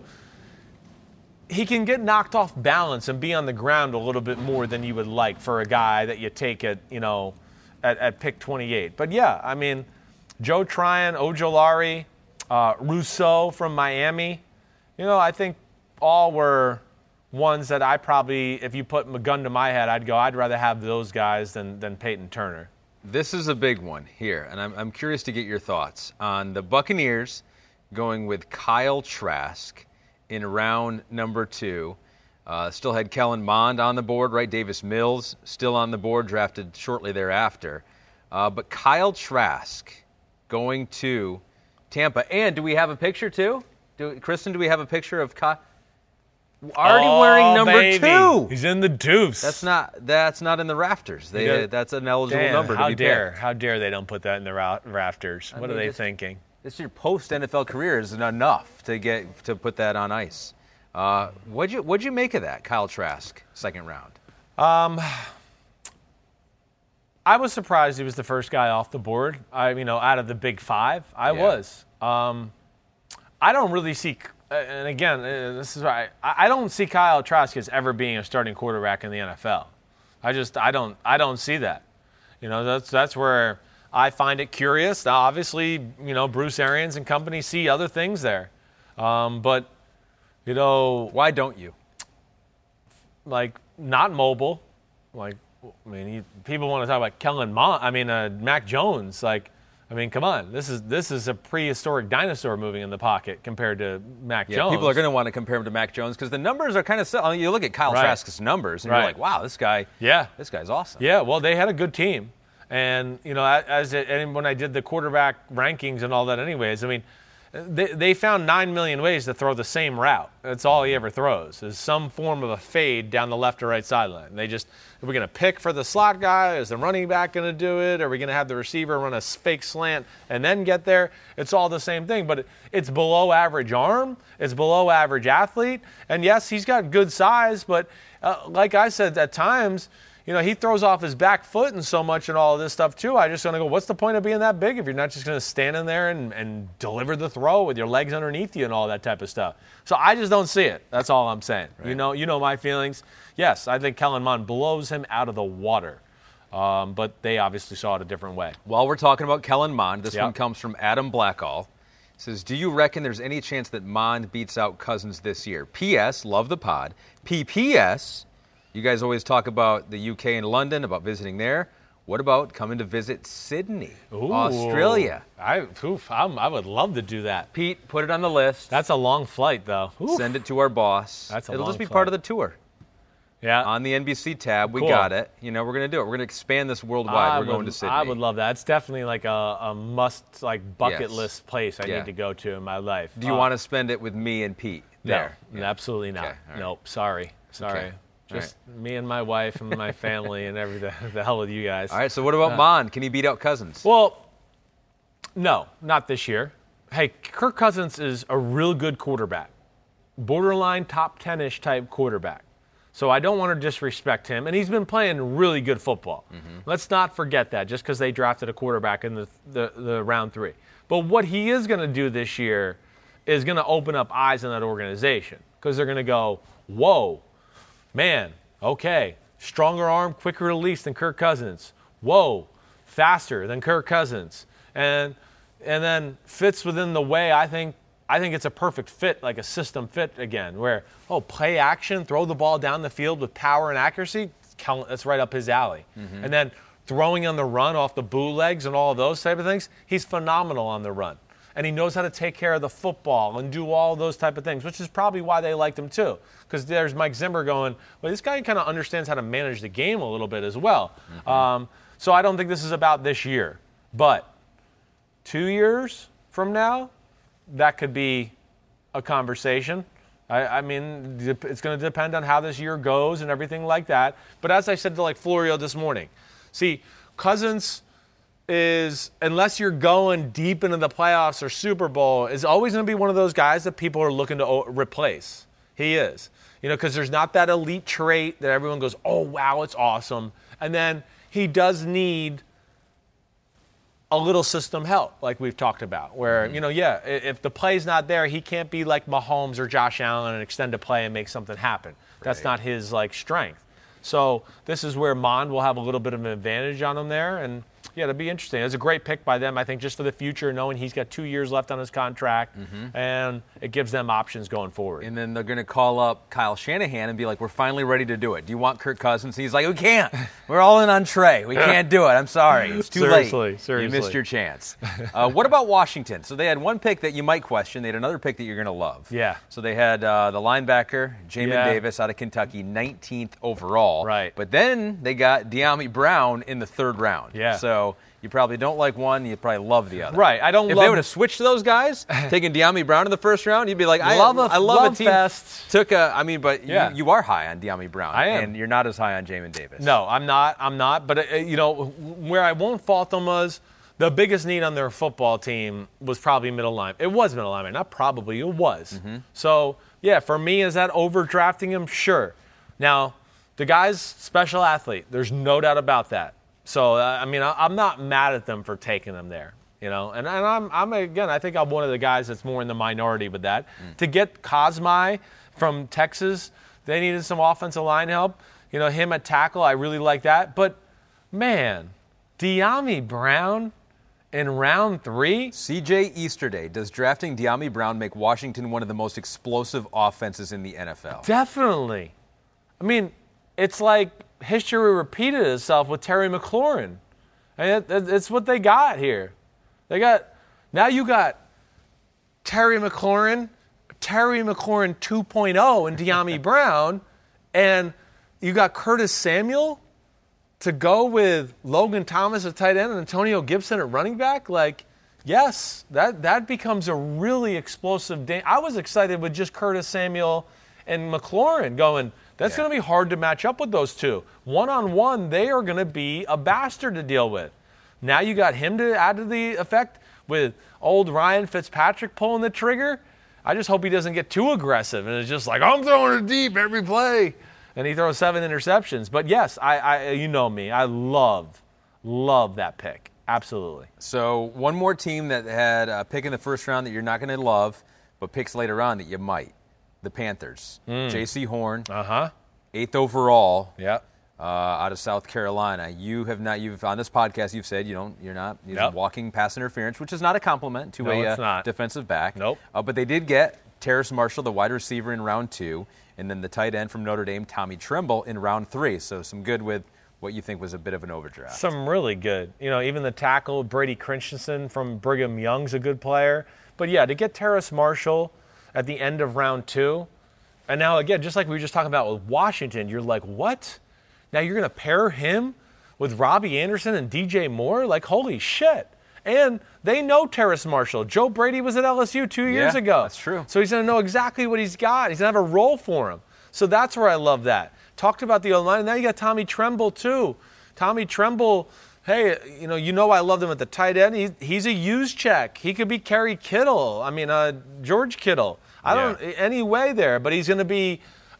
he can get knocked off balance and be on the ground a little bit more than you would like for a guy that you take at, you know, at, at pick twenty-eight. But yeah, I mean, Joe Tryon, Ojulari, uh, Rousseau from Miami, you know, I think all were ones that I probably, if you put a gun to my head, I'd go, I'd rather have those guys than, than Peyton Turner. This is a big one here, and I'm, I'm curious to get your thoughts on the Buccaneers going with Kyle Trask in round number two. Uh, still had Kellen Mond on the board, right? Davis Mills still on the board, drafted shortly thereafter. Uh, but Kyle Trask going to Tampa. And do we have a picture, too? Do, Kristen, do we have a picture of Kyle? Already oh, wearing number baby. two. He's in the deuce. That's not that's not in the rafters. They, Yeah. That's an eligible Damn, number to how be dare, picked. How dare they don't put that in the ra- rafters? I What mean, are they just- thinking? This your post-N F L career isn't enough to get to put that on ice. Uh, what'd you what'd you make of that, Kyle Trask, second round? Um, I was surprised he was the first guy off the board. I, you know, out of the big five, I Yeah. was. Um, I don't really see, uh, and again, uh, this is right. I, I don't see Kyle Trask as ever being a starting quarterback in the N F L. I just, I don't, I don't see that. You know, that's that's where I find it curious. Now, obviously, you know, Bruce Arians and company see other things there, um, but you know, Why don't you? like not mobile. Like, I mean, he, people want to talk about Kellen Mond. I mean, uh, Mac Jones. Like, I mean, come on. This is this is a prehistoric dinosaur moving in the pocket compared to Mac Yeah, Jones. people are going to want to compare him to Mac Jones because the numbers are kind of. I mean, you look at Kyle Right. Trask's numbers and Right. you're like, wow, this guy. Yeah. This guy's awesome. Yeah, well, they had a good team, and you know, as it, and when I did the quarterback rankings and all that, anyways, I mean, they they found nine million ways to throw the same route. That's all he ever throws is some form of a fade down the left or right sideline. They just, are we going to pick for the slot guy? Is the running back going to do it? Are we going to have the receiver run a fake slant and then get there? It's all the same thing, but it's below average arm. It's below average athlete, and yes, he's got good size, but uh, like I said, at times, you know, he throws off his back foot and so much and all of this stuff too. I just want to go, what's the point of being that big if you're not just going to stand in there and, and deliver the throw with your legs underneath you and all that type of stuff? So I just don't see it. That's all I'm saying. Right. You know, you know my feelings. Yes, I think Kellen Mond blows him out of the water, um, but they obviously saw it a different way. While we're talking about Kellen Mond, this Yep. one comes from Adam Blackall. He says, do you reckon there's any chance that Mond beats out Cousins this year? P S. Love the pod. P P S. You guys always talk about the U K and London, about visiting there. What about coming to visit Sydney, Ooh. Australia? I, oof, I'm, I would love to do that. Pete, put it on the list. That's a long flight, though. Oof. Send it to our boss. That's a It'll long just be flight. part of the tour. Yeah. On the N B C tab, we Cool. got it. You know, we're going to do it. We're going to expand this worldwide. I we're going would- to Sydney. I would love that. It's definitely like a, a must, like bucket Yes. list place I Yeah. need to go to in my life. Do you Uh, want to spend it with me and Pete there? No, Yeah. absolutely not. Okay, all right. Nope. Sorry. Sorry. Okay, all Just me and my wife and my family and everything. The hell with you guys. All right, so what about Mond? Can he beat out Cousins? Well, no, not this year. Hey, Kirk Cousins is a real good quarterback, borderline top ten-ish type quarterback. So I don't want to disrespect him. And he's been playing really good football. Mm-hmm. Let's not forget that just because they drafted a quarterback in the, the, the round three. But what he is going to do this year is going to open up eyes in that organization because they're going to go, whoa, man, okay, stronger arm, quicker release than Kirk Cousins. Whoa, faster than Kirk Cousins. And and then fits within the way I think I think it's a perfect fit, like a system fit again, where, oh, play action, throw the ball down the field with power and accuracy, that's right up his alley. Mm-hmm. And then throwing on the run off the bootlegs and all of those type of things, he's phenomenal on the run. And he knows how to take care of the football and do all those type of things, which is probably why they liked him too. Because there's Mike Zimmer going, well, this guy kind of understands how to manage the game a little bit as well. Mm-hmm. Um, so I don't think this is about this year. But two years from now, that could be a conversation. I, I mean, it's going to depend on how this year goes and everything like that. But as I said to like Florio this morning, see, Cousins is, unless you're going deep into the playoffs or Super Bowl, is always going to be one of those guys that people are looking to replace. He is. You know, because there's not that elite trait that everyone goes, oh, wow, it's awesome. And then he does need a little system help, like we've talked about, where, mm-hmm. you know, yeah, if the play's not there, he can't be like Mahomes or Josh Allen and extend a play and make something happen. Right. That's not his, like, strength. So this is where Mond will have a little bit of an advantage on him there, and yeah, it'll be interesting. It's a great pick by them, I think, just for the future, knowing he's got two years left on his contract, mm-hmm. and it gives them options going forward. And then they're going to call up Kyle Shanahan and be like, we're finally ready to do it. Do you want Kirk Cousins? And he's like, we can't. We're all in on Trey. We can't do it. I'm sorry. It's too seriously, late. Seriously. You missed your chance. Uh, what about Washington? So they had one pick that you might question. They had another pick that you're going to love. Yeah. So they had uh, the linebacker, Jamin yeah. Davis, out of Kentucky, nineteenth overall. Right. But then they got De'Ami Brown in the third round. Yeah. So you probably don't like one, you probably love the other. Right. I don't if love they would have switched those guys, taking De'Ami Brown in the first round, you'd be like, I love a, I love, love a team fest. Took a I mean, but yeah. you, you are high on De'Ami Brown. I am. And you're not as high on Jamin Davis. No, I'm not. I'm not. But, uh, you know, where I won't fault them was the biggest need on their football team was probably middle line. It was middle lineman. Not probably. It was. Mm-hmm. So, yeah, for me, is that overdrafting him? Sure. Now, the guy's special athlete. There's no doubt about that. So, uh, I mean, I, I'm not mad at them for taking them there, you know. And, and I'm, I'm, again, I think I'm one of the guys that's more in the minority with that. Mm. To get Cosmi from Texas, they needed some offensive line help. You know, him at tackle, I really like that. But, man, De'Ami Brown in round three? C J Easterday, does drafting De'Ami Brown make Washington one of the most explosive offenses in the N F L? Definitely. I mean, it's like history repeated itself with Terry McLaurin. And it, it, it's what they got here. They got, now you got Terry McLaurin, Terry McLaurin two point oh and De'Ami Brown, and you got Curtis Samuel to go with Logan Thomas at tight end and Antonio Gibson at running back. Like, yes, that, that becomes a really explosive day. I was excited with just Curtis Samuel and McLaurin going, that's yeah. going to be hard to match up with those two. One-on-one, they are going to be a bastard to deal with. Now you got him to add to the effect with old Ryan Fitzpatrick pulling the trigger. I just hope he doesn't get too aggressive and it's just like, I'm throwing it deep every play. And he throws seven interceptions. But, yes, I, I you know me. I love, love that pick. Absolutely. So one more team that had a pick in the first round that you're not going to love, but picks later on that you might. The Panthers. Mm. J C Horn, uh-huh. eighth overall, yep. uh, out of South Carolina. You have not. You've on this podcast. You've said you don't. You're not you're yep. walking pass interference, which is not a compliment to no, a it's uh, not. defensive back. Nope. Uh, but they did get Terrace Marshall, the wide receiver, in round two, and then the tight end from Notre Dame, Tommy Tremble, in round three. So some good with what you think was a bit of an overdraft. Some really good. You know, even the tackle Brady Christensen from Brigham Young's a good player. But yeah, to get Terrace Marshall at the end of round two. And now, again, just like we were just talking about with Washington, you're like, what? Now you're going to pair him with Robbie Anderson and D J Moore? Like, holy shit. And they know Terrace Marshall. Joe Brady was at L S U two years yeah, ago. That's true. So he's going to know exactly what he's got. He's going to have a role for him. So that's where I love that. Talked about the O-line. Now you got Tommy Tremble, too. Tommy Tremble, hey, you know, you know I loved him at the tight end. He's, he's a use check. He could be Kerry Kittle. I mean, uh, George Kittle. I don't yeah. any way there, but he's going to be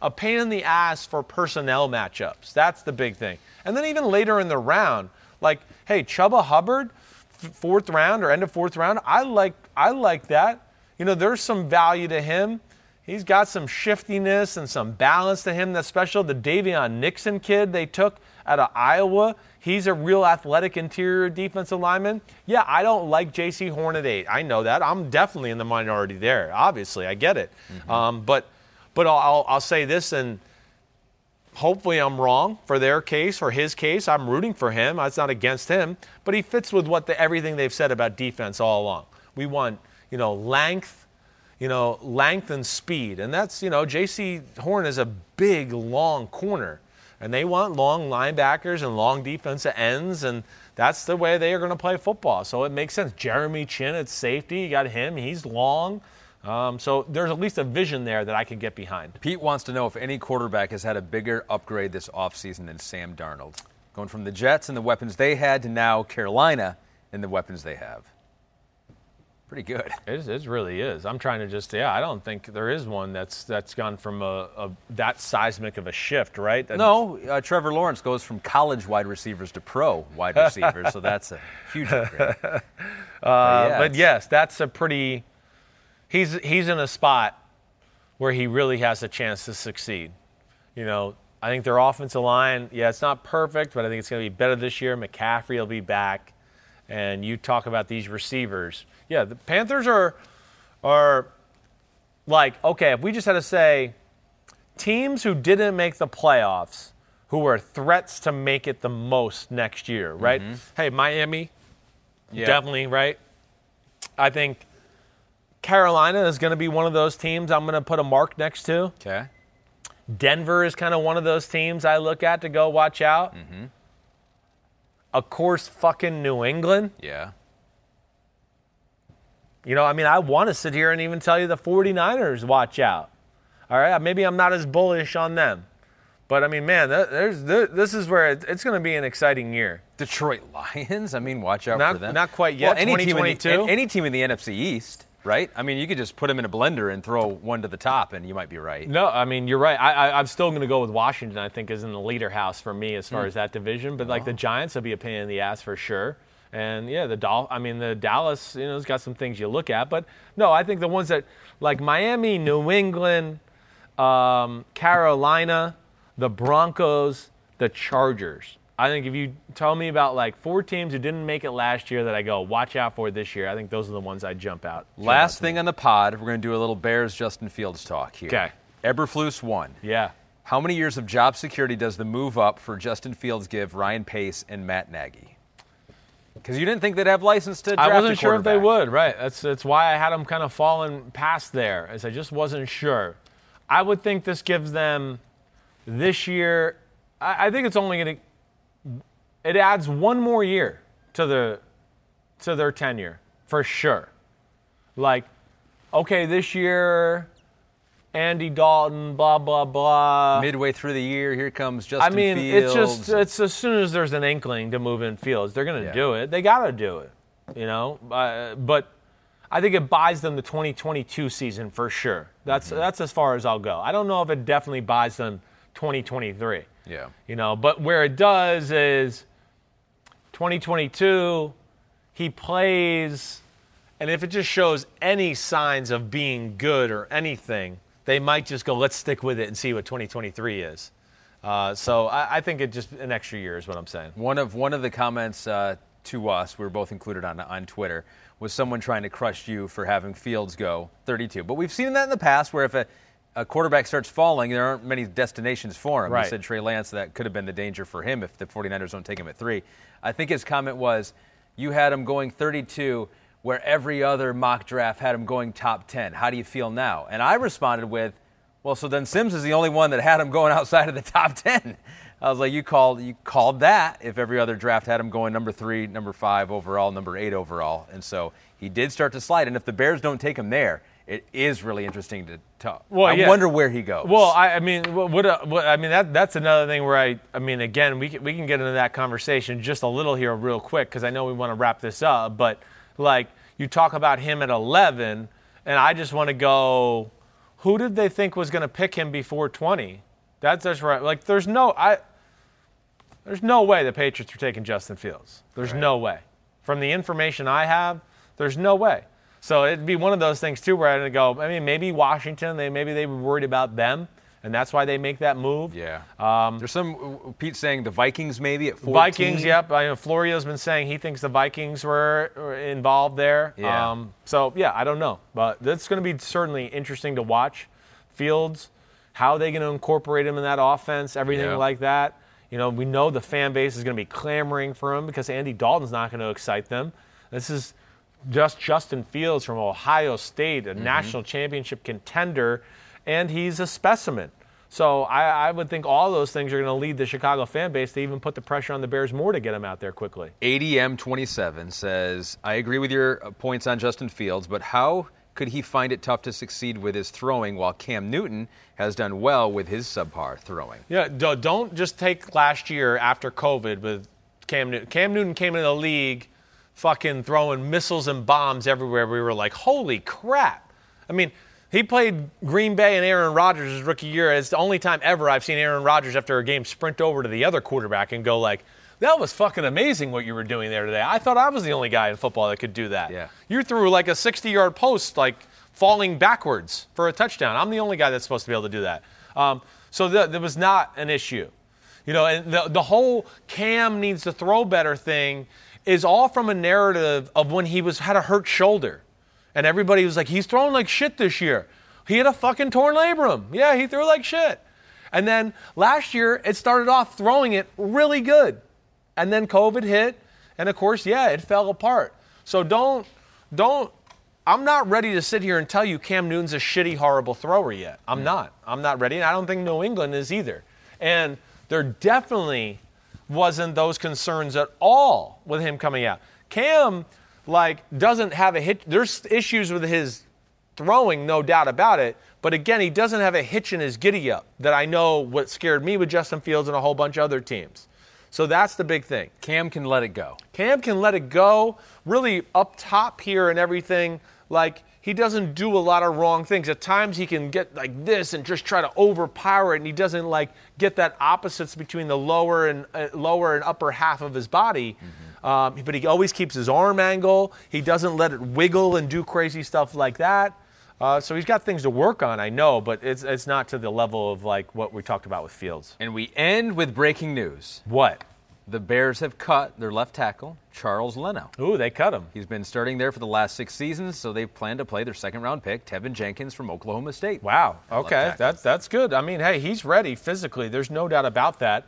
a pain in the ass for personnel matchups. That's the big thing. And then even later in the round, like, hey, Chuba Hubbard, f- fourth round or end of fourth round, I like I like that. You know, there's some value to him. He's got some shiftiness and some balance to him that's special. The Davion Nixon kid they took out of Iowa, he's a real athletic interior defensive lineman. Yeah, I don't like J C Horn at eight. I know that. I'm definitely in the minority there. Obviously, I get it. Mm-hmm. Um, but but I'll, I'll say this, and hopefully I'm wrong for their case, for his case. I'm rooting for him. It's not against him. But he fits with what the, everything they've said about defense all along. We want, you know, length, you know, length and speed. And that's, you know, J C Horn is a big, long corner. And they want long linebackers and long defensive ends, and that's the way they are going to play football. So it makes sense. Jeremy Chin at safety, you got him. He's long. Um, so there's at least a vision there that I could get behind. Pete wants to know if any quarterback has had a bigger upgrade this offseason than Sam Darnold. Going from the Jets and the weapons they had to now Carolina and the weapons they have. Pretty good. It, is, it really is. I'm trying to just, yeah, I don't think there is one that's that's gone from a, a that seismic of a shift, right? That, no, uh, Trevor Lawrence goes from college wide receivers to pro wide receivers, so that's a huge upgrade. uh, but, yeah, but yes, that's a pretty, he's he's in a spot where he really has a chance to succeed. You know, I think their offensive line, yeah, it's not perfect, but I think it's going to be better this year. McCaffrey will be back. And you talk about these receivers. Yeah, the Panthers are are like, okay, if we just had to say teams who didn't make the playoffs, who are threats to make it the most next year, right? Mm-hmm. Hey, Miami, yeah. Definitely, right? I think Carolina is going to be one of those teams I'm going to put a mark next to. Okay. Denver is kind of one of those teams I look at to go watch out. Mm-hmm. Of course, fucking New England. Yeah. You know, I mean, I want to sit here and even tell you the 49ers, watch out. All right? Maybe I'm not as bullish on them. But, I mean, man, there's this is where it's going to be an exciting year. Detroit Lions? I mean, watch out not, for them. Not quite yet, well, any twenty twenty-two. Team in the, any team in the N F C East, right? I mean, you could just put them in a blender and throw one to the top, and you might be right. No, I mean, you're right. I, I, I'm still going to go with Washington, I think, is in the leader house for me as far mm. as that division. But, like, oh. the Giants will be a pain in the ass for sure. And, yeah, the Dol- I mean, the Dallas, you know, has got some things you look at. But, no, I think the ones that, like Miami, New England, um, Carolina, the Broncos, the Chargers. I think if you tell me about, like, four teams who didn't make it last year that I go, watch out for this year, I think those are the ones I'd jump out. Jump Last out thing on the pod, we're going to do a little Bears Justin Fields talk here. Okay. Eberflus one. Yeah. How many years of job security does the move up for Justin Fields give Ryan Pace and Matt Nagy? Because you didn't think they'd have license to draft I wasn't a sure if they would, right. That's that's why I had them kind of falling past there, as I just wasn't sure. I would think this gives them this year, I, I think it's only going to, it adds one more year to the to their tenure, for sure. Like, okay, this year, Andy Dalton, blah, blah, blah. Midway through the year, here comes Justin I mean, Fields. it's just, it's as soon as there's an inkling to move in Fields, they're going to yeah. do it. They got to do it, you know. Uh, but I think it buys them the twenty twenty-two season for sure. That's mm-hmm. that's as far as I'll go. I don't know if it definitely buys them twenty twenty-three. Yeah. You know, but where it does is twenty twenty-two, he plays, and if it just shows any signs of being good or anything, they might just go, let's stick with it and see what twenty twenty-three is. Uh, so I, I think it just an extra year is what I'm saying. One of one of the comments uh, to us, we were both included on on Twitter, was someone trying to crush you for having Fields go thirty-two. But we've seen that in the past where if a, a quarterback starts falling, there aren't many destinations for him. Right. He said Trey Lance, that could have been the danger for him if the 49ers don't take him at three. I think his comment was, you had him going thirty-two where every other mock draft had him going top ten. How do you feel now? And I responded with, well, so then Sims is the only one that had him going outside of the top ten. I was like, you called you called that if every other draft had him going number three, number five overall, number eight overall. And so he did start to slide. And if the Bears don't take him there, it is really interesting to talk. Well, I yeah. wonder where he goes. Well, I, I mean, what, uh, what I mean that that's another thing where I, I mean, again, we can, we can get into that conversation just a little here, real quick, because I know we want to wrap this up. But like, you talk about him at eleven, and I just want to go, who did they think was going to pick him before twenty? That's just right. Like, there's no I. There's no way the Patriots are taking Justin Fields. There's right. no way. From the information I have, there's no way. So it'd be one of those things too, where I'd go. I mean, maybe Washington. They maybe they were worried about them, and that's why they make that move. Yeah. Um, There's some Pete saying the Vikings maybe at fourteen. Vikings. Yep. I know Florio's been saying he thinks the Vikings were, were involved there. Yeah. Um, so yeah, I don't know, but that's going to be certainly interesting to watch. Fields, how are they going to incorporate him in that offense? Everything yeah. like that. You know, we know the fan base is going to be clamoring for him because Andy Dalton's not going to excite them. This is just Justin Fields from Ohio State, a mm-hmm. national championship contender, and he's a specimen. So I, I would think all those things are going to lead the Chicago fan base to even put the pressure on the Bears more to get him out there quickly. A D M twenty-seven says, I agree with your points on Justin Fields, but how could he find it tough to succeed with his throwing while Cam Newton has done well with his subpar throwing? Yeah, don't just take last year after COVID with Cam Newton. Cam Newton came into the league fucking throwing missiles and bombs everywhere. We were like, holy crap. I mean, he played Green Bay and Aaron Rodgers his rookie year. It's the only time ever I've seen Aaron Rodgers after a game sprint over to the other quarterback and go like, that was fucking amazing what you were doing there today. I thought I was the only guy in football that could do that. Yeah. You threw like a sixty-yard post, like falling backwards for a touchdown. I'm the only guy that's supposed to be able to do that. Um, so th- there was not an issue. You know, and the, the whole Cam needs to throw better thing is all from a narrative of when he was had a hurt shoulder. And everybody was like, he's throwing like shit this year. He had a fucking torn labrum. Yeah, he threw like shit. And then last year, it started off throwing it really good. And then COVID hit, and of course, yeah, it fell apart. So don't, don't, I'm not ready to sit here and tell you Cam Newton's a shitty, horrible thrower yet. I'm mm. not. I'm not ready, and I don't think New England is either. And there definitely wasn't those concerns at all with him coming out. Cam, like, doesn't have a hit. There's issues with his throwing, no doubt about it. But again, he doesn't have a hitch in his giddy-up that I know what scared me with Justin Fields and a whole bunch of other teams. So that's the big thing. Cam can let it go. Cam can let it go. Really up top here and everything, like he doesn't do a lot of wrong things. At times he can get like this and just try to overpower it, and he doesn't like get that opposites between the lower and uh, lower and upper half of his body. Mm-hmm. Um, but he always keeps his arm angle. He doesn't let it wiggle and do crazy stuff like that. Uh, so he's got things to work on, I know, but it's it's not to the level of like what we talked about with Fields. And we end with breaking news. What? The Bears have cut their left tackle, Charles Leno. Ooh, they cut him. He's been starting there for the last six seasons, so they plan to play their second-round pick, Tevin Jenkins from Oklahoma State. Wow. Okay, that's that's good. I mean, hey, he's ready physically. There's no doubt about that.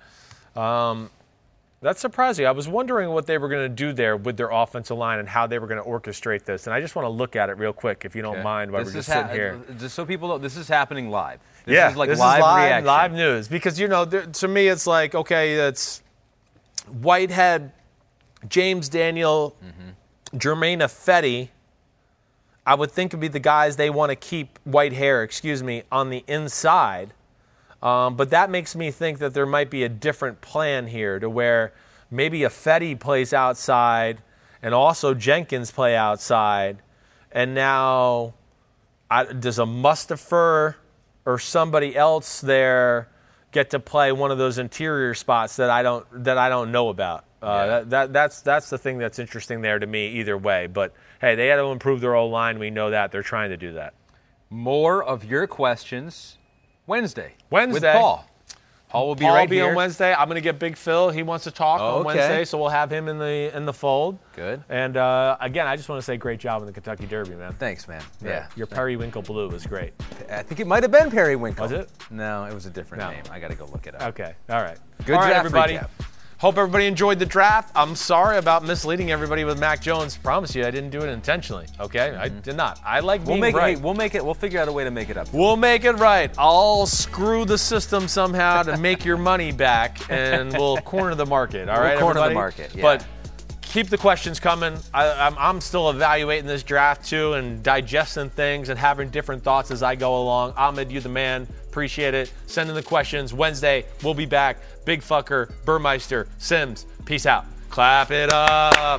Um, That's surprising. I was wondering what they were going to do there with their offensive line and how they were going to orchestrate this. And I just want to look at it real quick, if you don't okay. mind, while this we're just ha- sitting here. Just so people know, this is happening live. This yeah, is like this live, is live reaction. live news. Because, you know, there, to me, it's like, okay, it's Whitehead, James Daniel, mm-hmm. Jermaine Ifedi. I would think would be the guys they want to keep, Whitehair, excuse me, on the inside. Um, but that makes me think that there might be a different plan here to where maybe Ifedi plays outside and also Jenkins play outside. And now I, does a Mustipher or somebody else there get to play one of those interior spots that I don't that I don't know about? Uh, yeah. that, that that's that's the thing that's interesting there to me either way. But hey, they had to improve their O-line. We know that. They're trying to do that. More of your questions Wednesday. Wednesday. With Paul. Paul will be Paul right will be here. on Wednesday. I'm going to get Big Phil. He wants to talk oh, on okay. Wednesday, so we'll have him in the in the fold. Good. And uh, again, I just want to say great job in the Kentucky Derby, man. Thanks, man. Yeah. yeah. Your Periwinkle Blue was great. I think it might have been Periwinkle. Was it? No, it was a different no. name. I got to go look it up. Okay. All right. Good All right, draft everybody. recap. Hope everybody enjoyed the draft. I'm sorry about misleading everybody with Mac Jones. Promise you, I didn't do it intentionally. Okay, mm-hmm. I did not. I like we'll being make right. It, hey, we'll make it. We'll figure out a way to make it up. We'll make it right. I'll screw the system somehow to make your money back, and we'll corner the market. All we'll right, corner everybody? the market. Yeah. But keep the questions coming. I, I'm, I'm still evaluating this draft too, and digesting things and having different thoughts as I go along. Ahmed, you the man. Appreciate it. Send in the questions. Wednesday, we'll be back. Big Fucker, Burmeister, Sims. Peace out. Clap it up.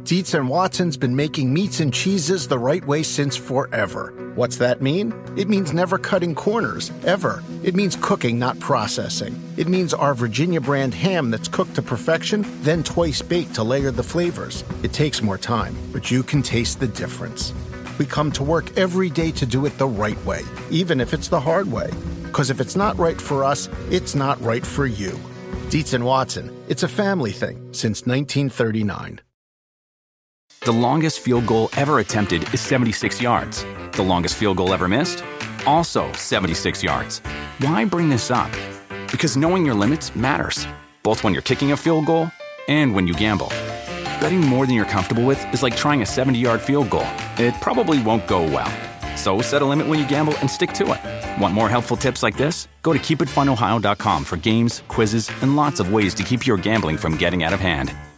Dietz and Watson's been making meats and cheeses the right way since forever. What's that mean? It means never cutting corners, ever. It means cooking, not processing. It means our Virginia brand ham that's cooked to perfection, then twice baked to layer the flavors. It takes more time, but you can taste the difference. We come to work every day to do it the right way, even if it's the hard way. Because if it's not right for us, it's not right for you. Dietz and Watson, it's a family thing since nineteen thirty-nine. The longest field goal ever attempted is seventy-six yards. The longest field goal ever missed? Also seventy-six yards. Why bring this up? Because knowing your limits matters, both when you're kicking a field goal and when you gamble. Betting more than you're comfortable with is like trying a seventy-yard field goal. It probably won't go well. So set a limit when you gamble and stick to it. Want more helpful tips like this? Go to keep it fun ohio dot com for games, quizzes, and lots of ways to keep your gambling from getting out of hand.